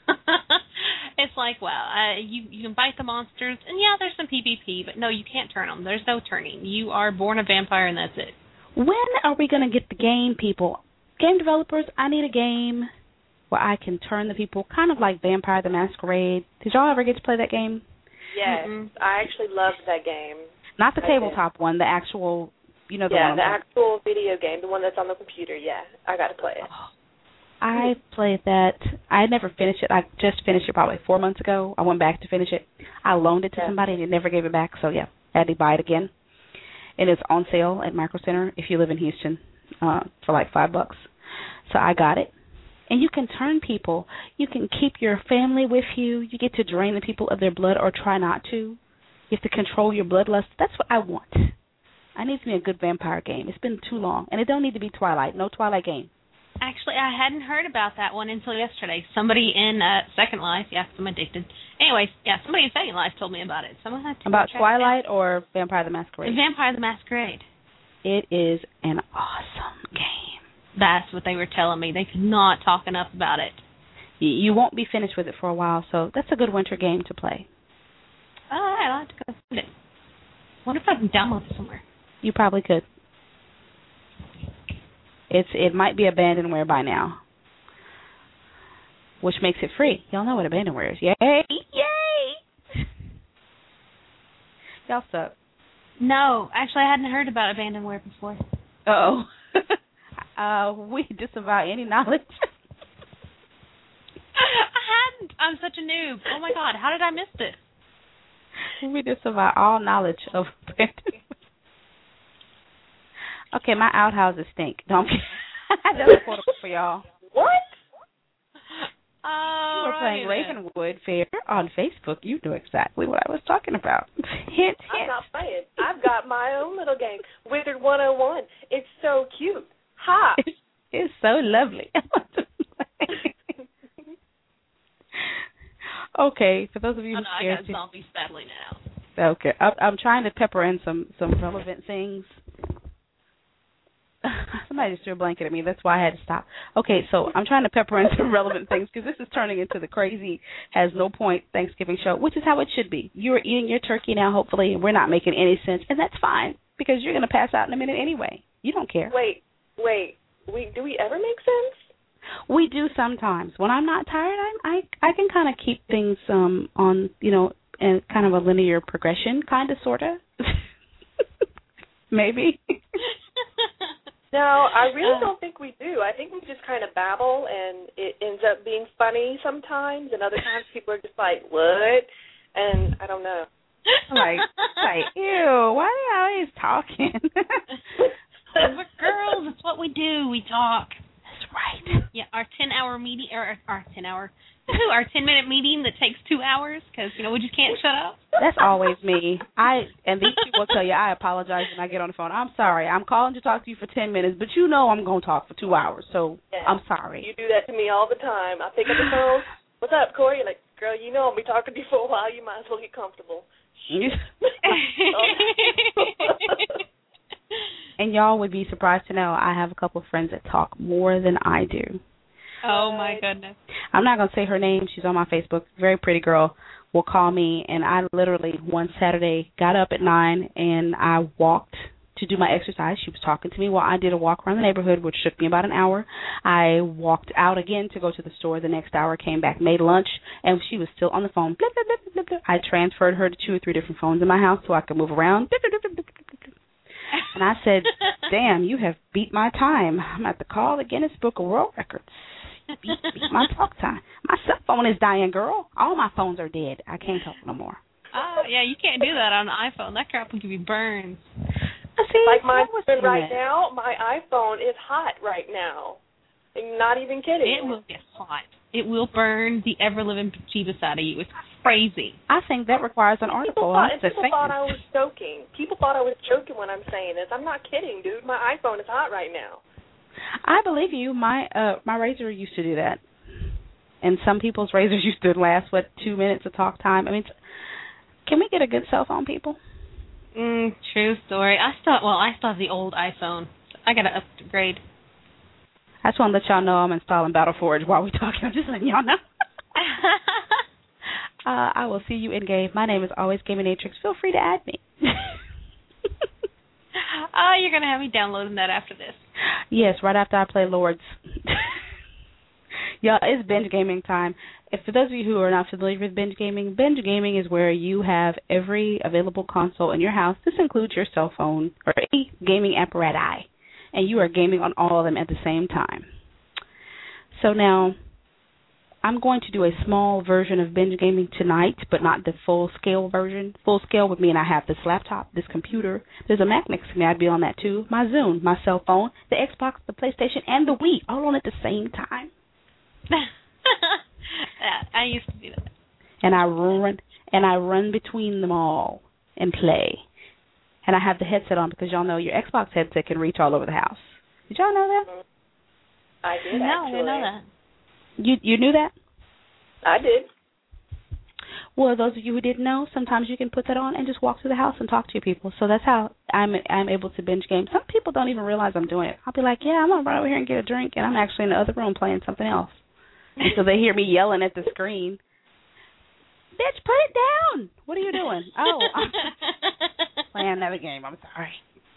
It's like WoW. You can bite the monsters, and yeah, there's some PvP, but no, you can't turn them. There's no turning. You are born a vampire, and that's it. When are we going to get the game, people? Game developers, I need a game where I can turn the people, kind of like Vampire the Masquerade. Did y'all ever get to play that game? Yes, I actually loved that game. Not the tabletop one, the actual, the one. Yeah, the actual video game, the one that's on the computer, yeah. I got to play it. I played that. I never finished it. I just finished it probably 4 months ago. I went back to finish it. I loaned it to somebody and they never gave it back, so yeah, I had to buy it again. And it's on sale at Micro Center if you live in Houston for like $5. So I got it. And you can turn people. You can keep your family with you. You get to drain the people of their blood or try not to. You have to control your bloodlust. That's what I want. I need me a good vampire game. It's been too long. And it don't need to be Twilight. No Twilight game. Actually, I hadn't heard about that one until yesterday. Somebody in Second Life, yeah, 'cause I'm addicted. Anyways, yeah, somebody in Second Life told me about it. So I'm gonna have to about Twilight or Vampire the Masquerade? Vampire the Masquerade. It is an awesome game. That's what they were telling me. They could not talk enough about it. You won't be finished with it for a while, so that's a good winter game to play. All right, I'll have to go find it. I wonder if I can download it somewhere. You probably could. It might be abandonware by now, which makes it free. Y'all know what abandonware is. Yay! Yay! Y'all suck. No, actually, I hadn't heard about abandonware before. Uh-oh. We disavow any knowledge. I hadn't. I'm such a noob. Oh, my God. How did I miss this? We disavow all knowledge of abandonware. Okay, my outhouses stink. Don't that's affordable for y'all. What? Oh, you were playing Ravenwood Fair on Facebook. You knew exactly what I was talking about. Hint. I'm not playing. I've got my own little game, Wizard 101. It's so cute. Ha! It's so lovely. Okay, for those of you who I got zombies battling now. Okay, I'm trying to pepper in some relevant things. Somebody just threw a blanket at me. That's why I had to stop. Okay, so I'm trying to pepper in some relevant things because this is turning into the crazy, has no point Thanksgiving show, which is how it should be. You're eating your turkey now, hopefully, and we're not making any sense, and that's fine because you're going to pass out in a minute anyway. You don't care. Wait. Do we ever make sense? We do sometimes. When I'm not tired, I can kind of keep things on, in kind of a linear progression, kind of, sort of. Maybe. No, I really don't think we do. I think we just kind of babble, and it ends up being funny sometimes, and other times people are just like, what? And I don't know. Like, ew, why are you always talking? We're girls. It's what we do. We talk. That's right. Yeah, our 10-hour meeting, or our 10-minute meeting that takes 2 hours because, we just can't shut up. That's always me. And these people will tell you, I apologize when I get on the phone. I'm sorry. I'm calling to talk to you for 10 minutes, but I'm going to talk for 2 hours, so yeah. I'm sorry. You do that to me all the time. I pick up the phone. What's up, Corey? You're like, girl, I'll be talking to you for a while. You might as well get comfortable. And y'all would be surprised to know I have a couple of friends that talk more than I do. Oh, my goodness. I'm not going to say her name. She's on my Facebook. Very pretty girl. will call me, and I literally one Saturday got up at 9 and I walked to do my exercise. She was talking to me while I did a walk around the neighborhood, which took me about an hour. I walked out again to go to the store the next hour, came back, made lunch, and she was still on the phone. Blah, blah, blah, blah, blah. I transferred her to 2 or 3 different phones in my house so I could move around. Blah, blah, blah, blah, blah, blah. And I said, damn, you have beat my time. I'm at the call the Guinness Book of World Records. Beat my talk time. My cell phone is dying, girl. All my phones are dead. I can't talk no more. Oh, yeah, you can't do that on an iPhone. That crap will give you burns. See, like mine right now, my iPhone is hot right now. I'm not even kidding. It will get hot. It will burn the ever-living bejeebus out of you. It's crazy. I think that requires an article. People thought I was joking. People thought I was joking when I'm saying this. I'm not kidding, dude. My iPhone is hot right now. I believe you. My Razor used to do that. And some people's Razors used to last, 2 minutes of talk time. I mean, can we get a good cell phone, people? True story. I still have the old iPhone. I got to upgrade. I just want to let y'all know I'm installing Battleforge while we're talking. I'm just letting y'all know. I will see you in game. My name is always Gaminatrix. Feel free to add me. You're going to have me downloading that after this. Yes, right after I play Lords. Y'all, it's binge gaming time. For those of you who are not familiar with binge gaming is where you have every available console in your house. This includes your cell phone or any gaming apparatus, and you are gaming on all of them at the same time. So now, I'm going to do a small version of binge gaming tonight, but not the full-scale version. Full-scale would mean I have this laptop, this computer. There's a Mac next to me. I'd be on that too. My Zune, my cell phone, the Xbox, the PlayStation, and the Wii, all on at the same time. I used to do that. And I run between them all and play. And I have the headset on because y'all know your Xbox headset can reach all over the house. Did y'all know that? I did. No, actually. I didn't know that. You knew that? I did. Well, those of you who didn't know, sometimes you can put that on and just walk through the house and talk to your people. So that's how I'm able to binge game. Some people don't even realize I'm doing it. I'll be like, yeah, I'm going to run over here and get a drink, and I'm actually in the other room playing something else. And so they hear me yelling at the screen, bitch, put it down. What are you doing? Oh, I'm playing another game. I'm sorry.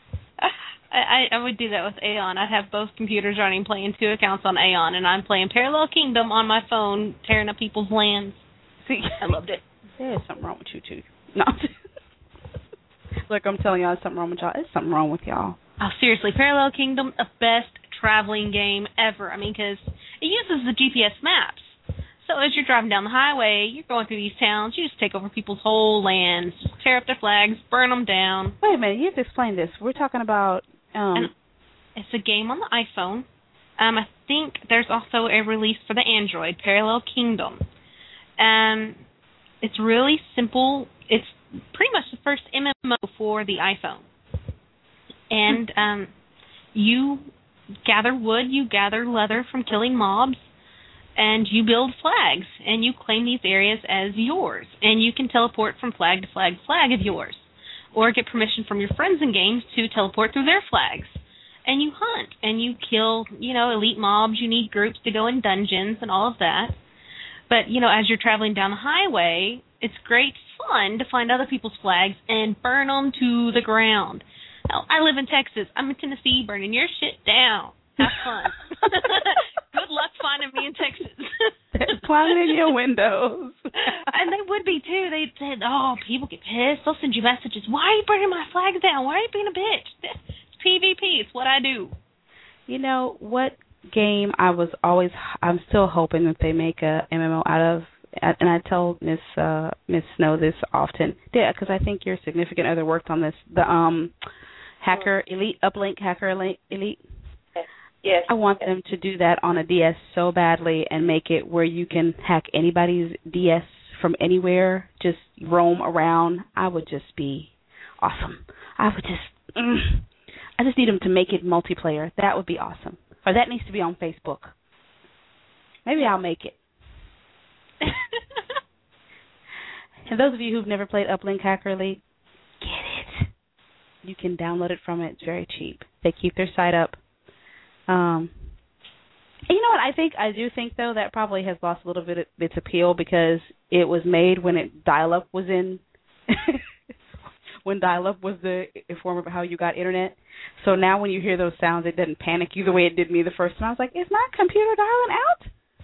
I would do that with Aeon. I'd have both computers running, playing 2 accounts on Aeon, and I'm playing Parallel Kingdom on my phone, tearing up people's lands. See, I loved it. There's something wrong with you, too. No. Look, I'm telling y'all, there's something wrong with y'all. There's something wrong with y'all. Oh, seriously, Parallel Kingdom, the best traveling game ever. I mean, because it uses the GPS maps. So as you're driving down the highway, you're going through these towns, you just take over people's whole lands, just tear up their flags, burn them down. Wait a minute, you have to explain this. We're talking about... It's a game on the iPhone. I think there's also a release for the Android, Parallel Kingdom. It's really simple. It's pretty much the first MMO for the iPhone. And you gather wood, you gather leather from killing mobs, and you build flags, and you claim these areas as yours. And you can teleport from flag to flag to flag of yours, or get permission from your friends in games to teleport through their flags. And you hunt, and you kill, elite mobs. You need groups to go in dungeons and all of that. But, as you're traveling down the highway, it's great fun to find other people's flags and burn them to the ground. Now, I live in Texas. I'm in Tennessee, burning your shit down. Have fun. Good luck finding me in Texas. Climbing in your windows. And they would be, too. They said, people get pissed. They'll send you messages. Why are you burning my flags down? Why are you being a bitch? It's PvP. It's what I do. You know, what game I'm still hoping that they make a MMO out of, and I tell Miss Snow this often, because I think your significant other worked on this, the Hacker Elite, Uplink Hacker Elite. Yes. I want them to do that on a DS so badly and make it where you can hack anybody's DS from anywhere, just roam around. I would just be awesome. I just need them to make it multiplayer. That would be awesome. Or that needs to be on Facebook. Maybe I'll make it. And those of you who've never played Uplink Hacker Elite, get it. You can download it from it. It's very cheap. They keep their site up. And you know what? I do think, though, that probably has lost a little bit of its appeal because it was made when dial-up was in, when dial-up was the form of how you got internet. So now when you hear those sounds, it doesn't panic you the way it did me the first time. I was like, is my computer dialing out?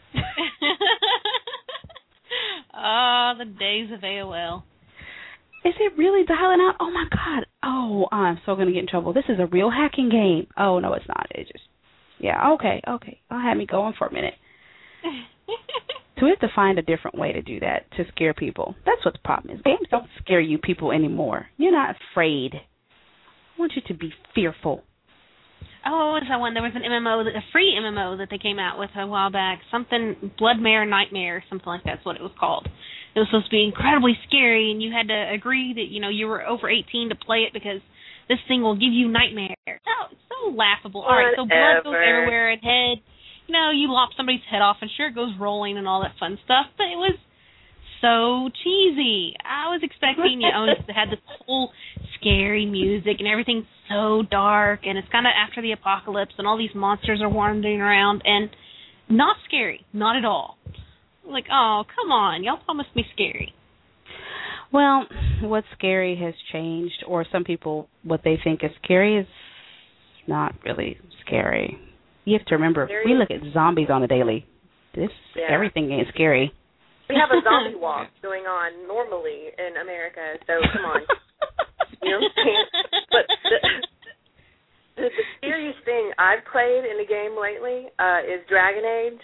Oh, the days of AOL. Is it really dialing out? Oh, my God. Oh, I'm so going to get in trouble. This is a real hacking game. Oh, no, it's not. It just, yeah, okay. I'll have me going for a minute. So we have to find a different way to do that, to scare people. That's what the problem is. Games don't scare you people anymore. You're not afraid. I want you to be fearful. Oh, what is that one? There was an MMO, a free MMO that they came out with a while back. Something, Bloodmare Nightmare, something like that's what it was called. It was supposed to be incredibly scary, and you had to agree that, you were over 18 to play it because this thing will give you nightmares. Oh, it's so laughable. All right, so blood goes everywhere and head. You lop somebody's head off, and sure, it goes rolling and all that fun stuff, but it was so cheesy. I was expecting, to have this whole scary music and everything's so dark, and it's kind of after the apocalypse, and all these monsters are wandering around, and not scary, not at all. Like, oh, come on, y'all promised me scary. Well, what's scary has changed, or some people, what they think is scary is not really scary. You have to remember, we look at zombies on a daily. Everything ain't scary. We have a zombie walk going on normally in America, so come on. You know what I'm saying? But the scariest thing I've played in a game lately is Dragon Age.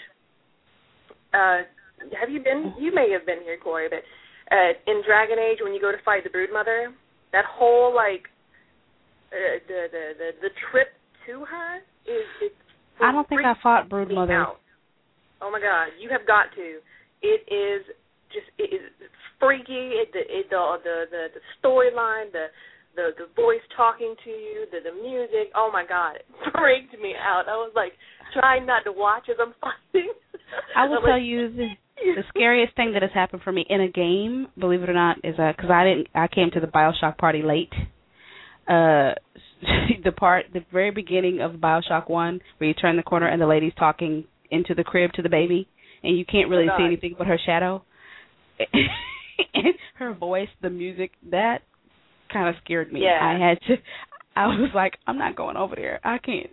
Have you been? You may have been here, Corey, but in Dragon Age, when you go to fight the Broodmother, that whole the trip to her is. I don't think I fought Broodmother. Oh my God, you have got to. It is freaky. The storyline, the voice talking to you, the music. Oh my God, it freaked me out. I was like trying not to watch as I'm fighting. I will tell you the scariest thing that has happened for me in a game, believe it or not, is because I came to the BioShock party late. The very beginning of BioShock 1, where you turn the corner and the lady's talking into the crib to the baby, and you can't really see anything but her shadow. And her voice, the music, that kind of scared me. Yeah. I was like, I'm not going over there. I can't.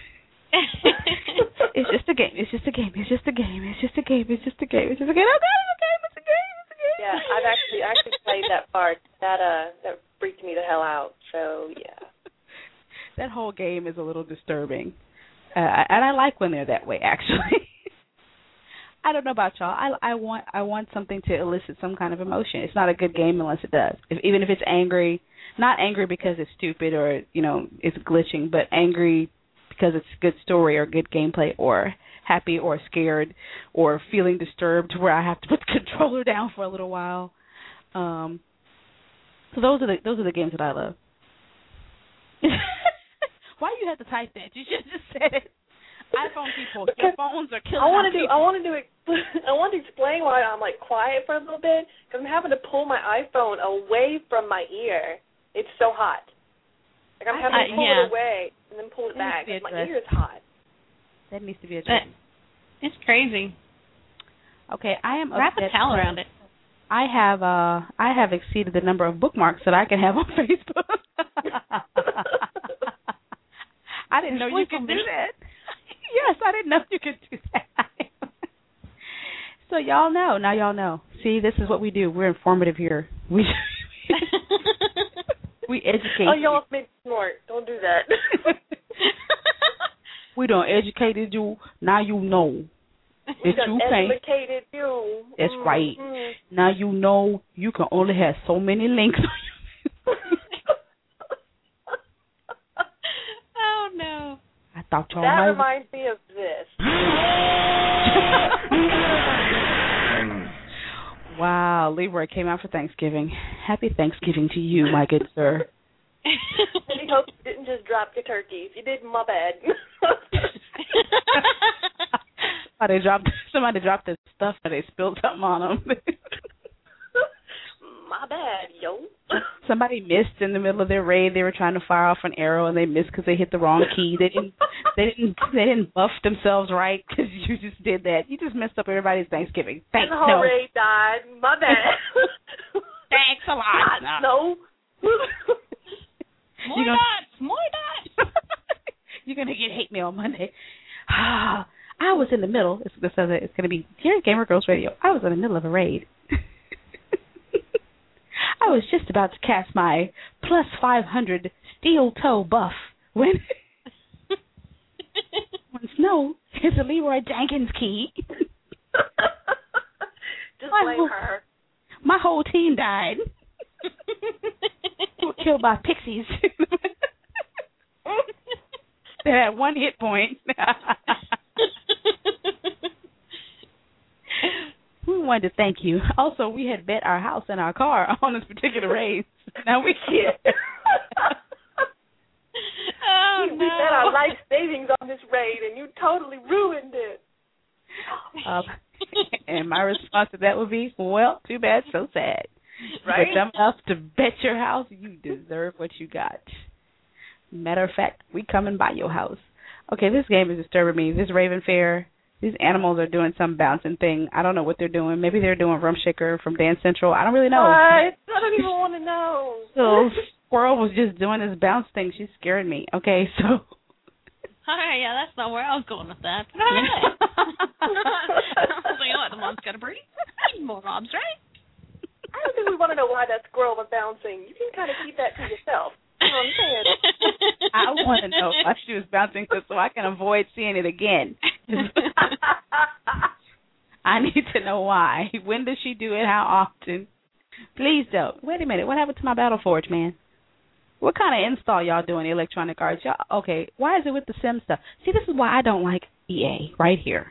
It's just a game. It's just a game. It's just a game. It's just a game. It's just a game. It's just a game. Oh God, it's a game. It's a game. It's a game. Yeah, I've actually played that part. That freaked me the hell out. So yeah. That whole game is a little disturbing, and I like when they're that way. Actually, I don't know about y'all. I want something to elicit some kind of emotion. It's not a good game unless it does. Even if it's angry, not angry because it's stupid or it's glitching, but angry because it's a good story or good gameplay, or happy or scared or feeling disturbed where I have to put the controller down for a little while. So those are the games that I love. Why you have to type that? You should have just said it. iPhone people, your phones are killing people. I want to explain why I'm quiet for a little bit, because I'm having to pull my iPhone away from my ear. It's so hot. I'm having to pull it away and then pull it back. My ear is hot. That needs to be addressed. It's crazy. Okay, I am wrap a towel around it. I have exceeded the number of bookmarks that I can have on Facebook. I didn't know you could do that. Yes, I didn't know you could do that. So y'all know. Now y'all know. See, this is what we do. We're informative here. We educate. Oh, y'all made me smart. Don't do that. We done educated you. Now you know. We done educated you. That's right. Now you know you can only have so many links on your Oh, no. I thought y'all That reminds me of this. Wow, Leroy came out for Thanksgiving. Happy Thanksgiving to you, my good sir. I hope you didn't just drop your turkeys. You did, my bad. Somebody dropped their stuff and they spilled something on them. My bad, yo. Somebody missed in the middle of their raid. They were trying to fire off an arrow and they missed because they hit the wrong key. They didn't buff themselves right because you just did that. You just messed up everybody's Thanksgiving. Thanks. And the whole raid died. My bad. Thanks a lot. No. More dots. You're gonna get hate mail Monday. I was in the middle. It's gonna be here at Gamer Girls Radio. I was in the middle of a raid. I was just about to cast my plus 500 steel toe buff when Snow hits a Leroy Jenkins key. Just blame her. My whole team died. We were killed by pixies. They had one hit point. We wanted to thank you. Also, we had bet our house and our car on this particular race. Now we can't. We bet our life savings on this raid, and you totally ruined it. And my response to that would be, well, too bad, so sad. Right? But dumb enough to bet your house, you deserve what you got. Matter of fact, we coming by your house. Okay, this game is disturbing me. This Raven Fair, these animals are doing some bouncing thing. I don't know what they're doing. Maybe they're doing Rum Shaker from Dance Central. I don't really know. What? I don't even want to know. So Squirrel was just doing this bounce thing. She's scaring me. Okay, so. Alright, yeah, that's not where I was going with that. Alright. I was like, oh, the mom's got to breathe. More mobs, right? I don't think we want to know why that squirrel was bouncing. You can kind of keep that to yourself. You know what I'm saying? I want to know why she was bouncing so I can avoid seeing it again. I need to know why. When does she do it? How often? Please don't. Wait a minute. What happened to my Battle Forge, man? What kind of install y'all doing Electronic Arts? Y'all, okay, why is it with the sim stuff? See, this is why I don't like EA right here.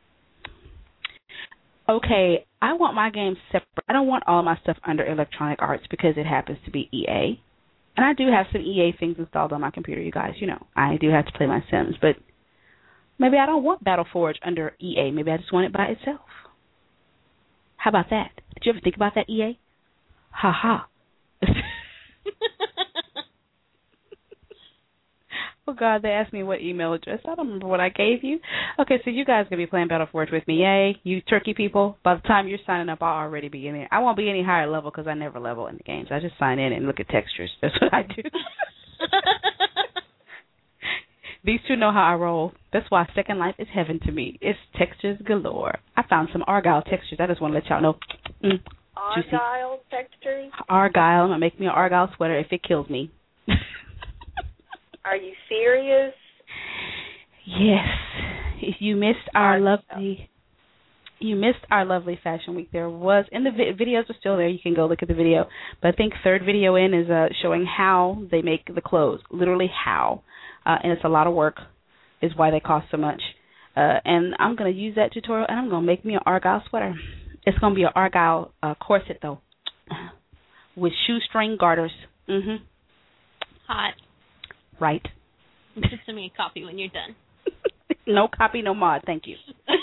Okay, I want my games separate. I don't want all of my stuff under Electronic Arts because it happens to be EA. And I do have some EA things installed on my computer, you guys. You know, I do have to play my Sims. But maybe I don't want Battle Forge under EA. Maybe I just want it by itself. How about that? Did you ever think about that, EA? Ha-ha. Oh, God, they asked me what email address. I don't remember what I gave you. Okay, so you guys are going to be playing Battle Forge with me. Yay, you turkey people. By the time you're signing up, I'll already be in there. I won't be any higher level because I never level in the games. I just sign in and look at textures. That's what I do. These two know how I roll. That's why Second Life is heaven to me. It's textures galore. I found some Argyle textures. I just want to let y'all know. Argyle textures? Argyle. I'm going to make me an Argyle sweater if it kills me. Are you serious? Yes. If you missed our lovely Fashion Week, there was, and the videos are still there. You can go look at the video. But I think third video in is showing how they make the clothes, literally how. And it's a lot of work is why they cost so much. And I'm going to use that tutorial, and I'm going to make me an Argyle sweater. It's going to be an Argyle corset, though, with shoestring garters. Mm-hmm. Hot. Right. Just send me a copy when you're done. No copy, no mod. Thank you.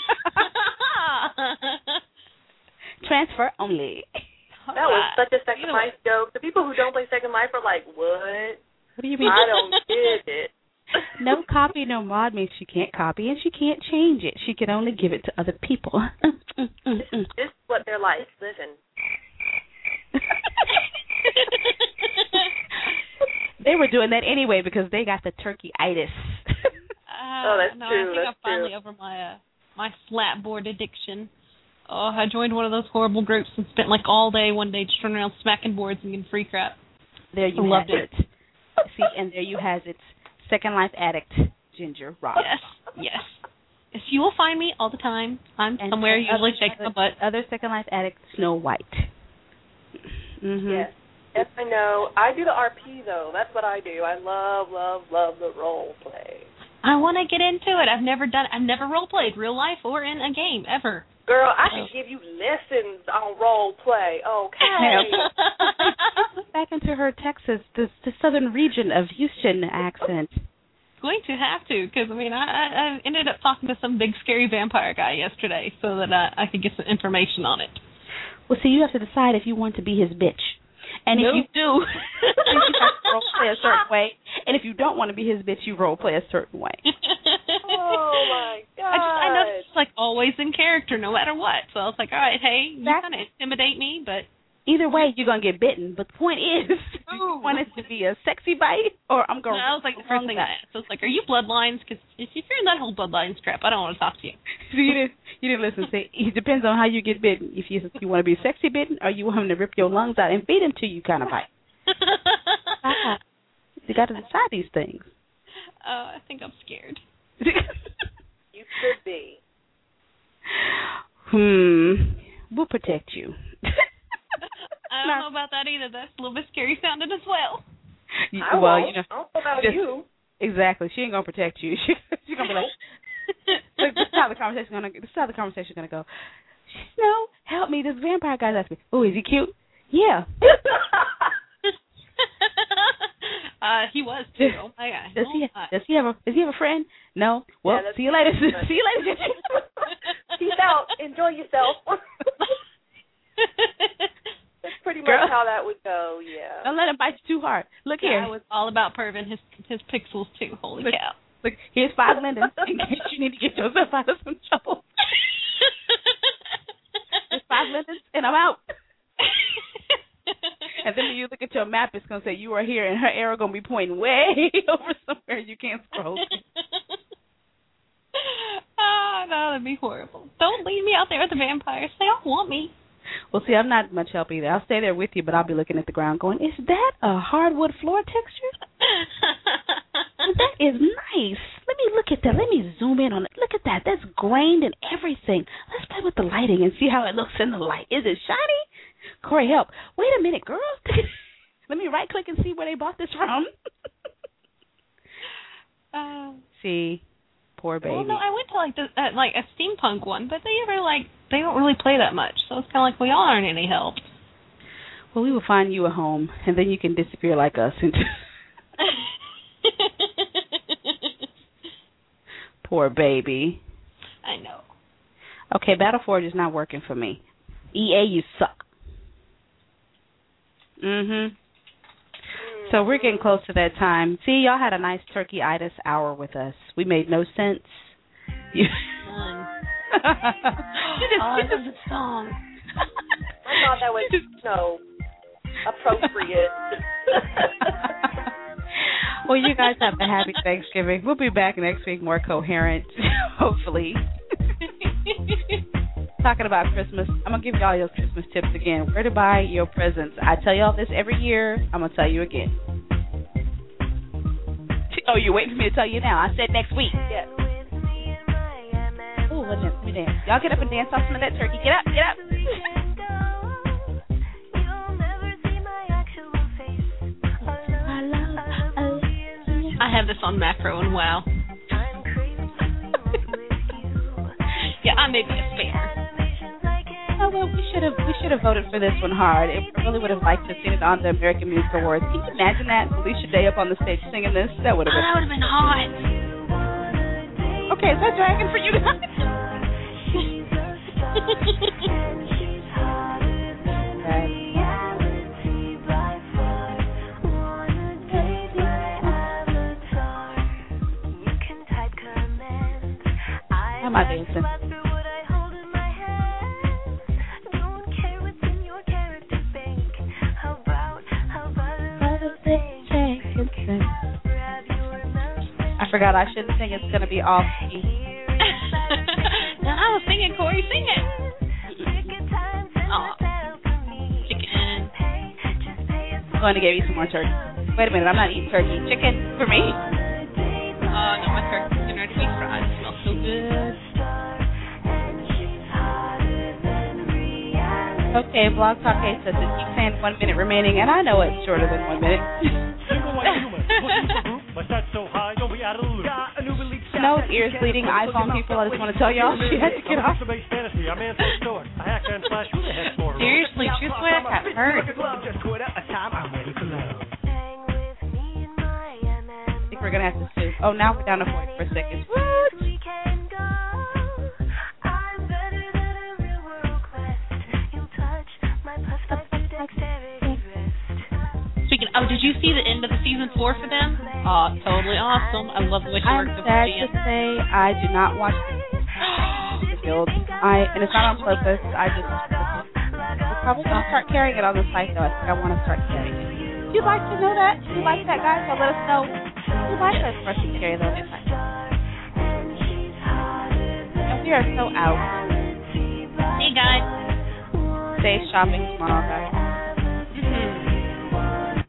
Transfer only. That was such a Second Life joke. The people who don't play Second Life are like, what? What do you mean? I don't get it. No copy, no mod means she can't copy and she can't change it. She can only give it to other people. This is what their life living. They were doing that anyway because they got the turkey-itis. Oh, that's true. I think I'm finally over my flat board addiction. Oh, I joined one of those horrible groups and spent like all day one day just running around smacking boards and getting free crap. There you have it. See, and there you have it. Second Life addict, Ginger Rock. Yes. Yes, you will find me all the time. I'm somewhere usually shaking my butt. Other Second Life addict, Snow White. Mm-hmm. Yes. Yes, I know. I do the RP, though. That's what I do. I love, love, love the role play. I want to get into it. I've never role played, real life or in a game, ever. Girl, I can give you lessons on role play. Okay. Back into her Texas, the southern region of Houston accent. Going to have to, because, I ended up talking to some big scary vampire guy yesterday so that I could get some information on it. Well, see, you have to decide if you want to be his bitch. And Nope. if you do, then you have to role play a certain way. And if you don't want to be his bitch, you role play a certain way. Oh my god! I noticed it's like always in character, no matter what. So I was like, all right, hey, you Exactly. kind of intimidate me, but Either way, you're going to get bitten. But the point is, do you want it to be a sexy bite, or I'm going to... that was like the first thing I asked. I was like, are you bloodlines? Because if you're in that whole bloodlines crap, I don't want to talk to you. So you didn't listen. See, it depends on how you get bitten. If you want to be sexy bitten, or you want him to rip your lungs out and feed him to you kind of bite. You got to decide these things. I think I'm scared. You could be. We'll protect you. I don't know about that either. That's a little bit scary sounding as well. I won't. I don't know about you. Exactly. She ain't gonna protect you. She's gonna be like, look, this is how the conversation's gonna go. No, help me. This vampire guy's asking me. Oh, is he cute? Yeah. He was too. Oh my god. Does he have a friend? No. Well, see you later. See you later. Peace out. Enjoy yourself. That's pretty much how that would go. Yeah. Don't let him bite you too hard. Look here. I was all about perving his pixels too. Holy cow. Look, here's 5 lindens in case you need to get yourself out of some trouble. There's 5 lindens and I'm out. And then when you look at your map, it's going to say you are here, and her arrow going to be pointing way over somewhere you can't scroll. Oh, no, that'd be horrible. Don't leave me out there with the vampires. They don't want me. Well, see, I'm not much help either. I'll stay there with you, but I'll be looking at the ground going, is that a hardwood floor texture? Well, that is nice. Let me look at that. Let me zoom in on it. Look at that. That's grained and everything. Let's play with the lighting and see how it looks in the light. Is it shiny? Corey, help. Wait a minute, girl. Let me right-click and see where they bought this from. See, poor baby. Well, no, I went to like a steampunk one, but they don't really play that much. So it's kind of like we all aren't any help. Well, we will find you a home, and then you can disappear like us. Poor baby. I know. Okay, Battleforge is not working for me. EA, you suck. So we're getting close to that time. See, y'all had a nice turkey-itis hour with us. We made no sense. I love the song. I thought that was appropriate. Well, you guys have a happy Thanksgiving. We'll be back next week more coherent, hopefully. Talking about Christmas, I'm going to give y'all your Christmas tips again. Where to buy your presents. I tell y'all this every year. I'm going to tell you again. Oh, you're waiting for me to tell you now. I said next week. Yes. Oh, let me dance. Y'all get up and dance off some of that turkey. Get up, get up. I have this on macro and wow. Yeah, I may be a spare. Oh, well, we should have voted for this one hard. I really would have liked to have seen it on the American Music Awards. Can you imagine that? Alicia Day up on the stage singing this? That would have been. That would have been hot. Okay, is that dragging for you guys? How am I dancing? I forgot I shouldn't sing. It's going to be off key. No, I was singing, Corey. Sing it. Oh, chicken. I'm going to give you some more turkey. Wait a minute. I'm not eating turkey. Chicken for me. Oh, no, my turkey's getting ready to be fried. It smells so good. Okay, Blog Talk Case says it keeps saying 1 minute remaining, and I know it's shorter than 1 minute. No ears bleeding, iPhone people. I just want to tell y'all she had to get off. Seriously, True Sweat got hurt. I think we're going to have to sue. Oh, now we're down to 44 seconds. What? Oh, did you see the end of the season 4 for them? Oh, totally awesome. I love the way she I'm worked with sad Virginia. to say I do not watch the Guild. And it's not on purpose. We're probably going to start carrying it on the site, though. I think I want to start carrying it. If you'd like to know that, if you like that, guys, so let us know. If you'd like us for us to carry those sites. And we are so out. Hey, guys. Safe shopping tomorrow, guys.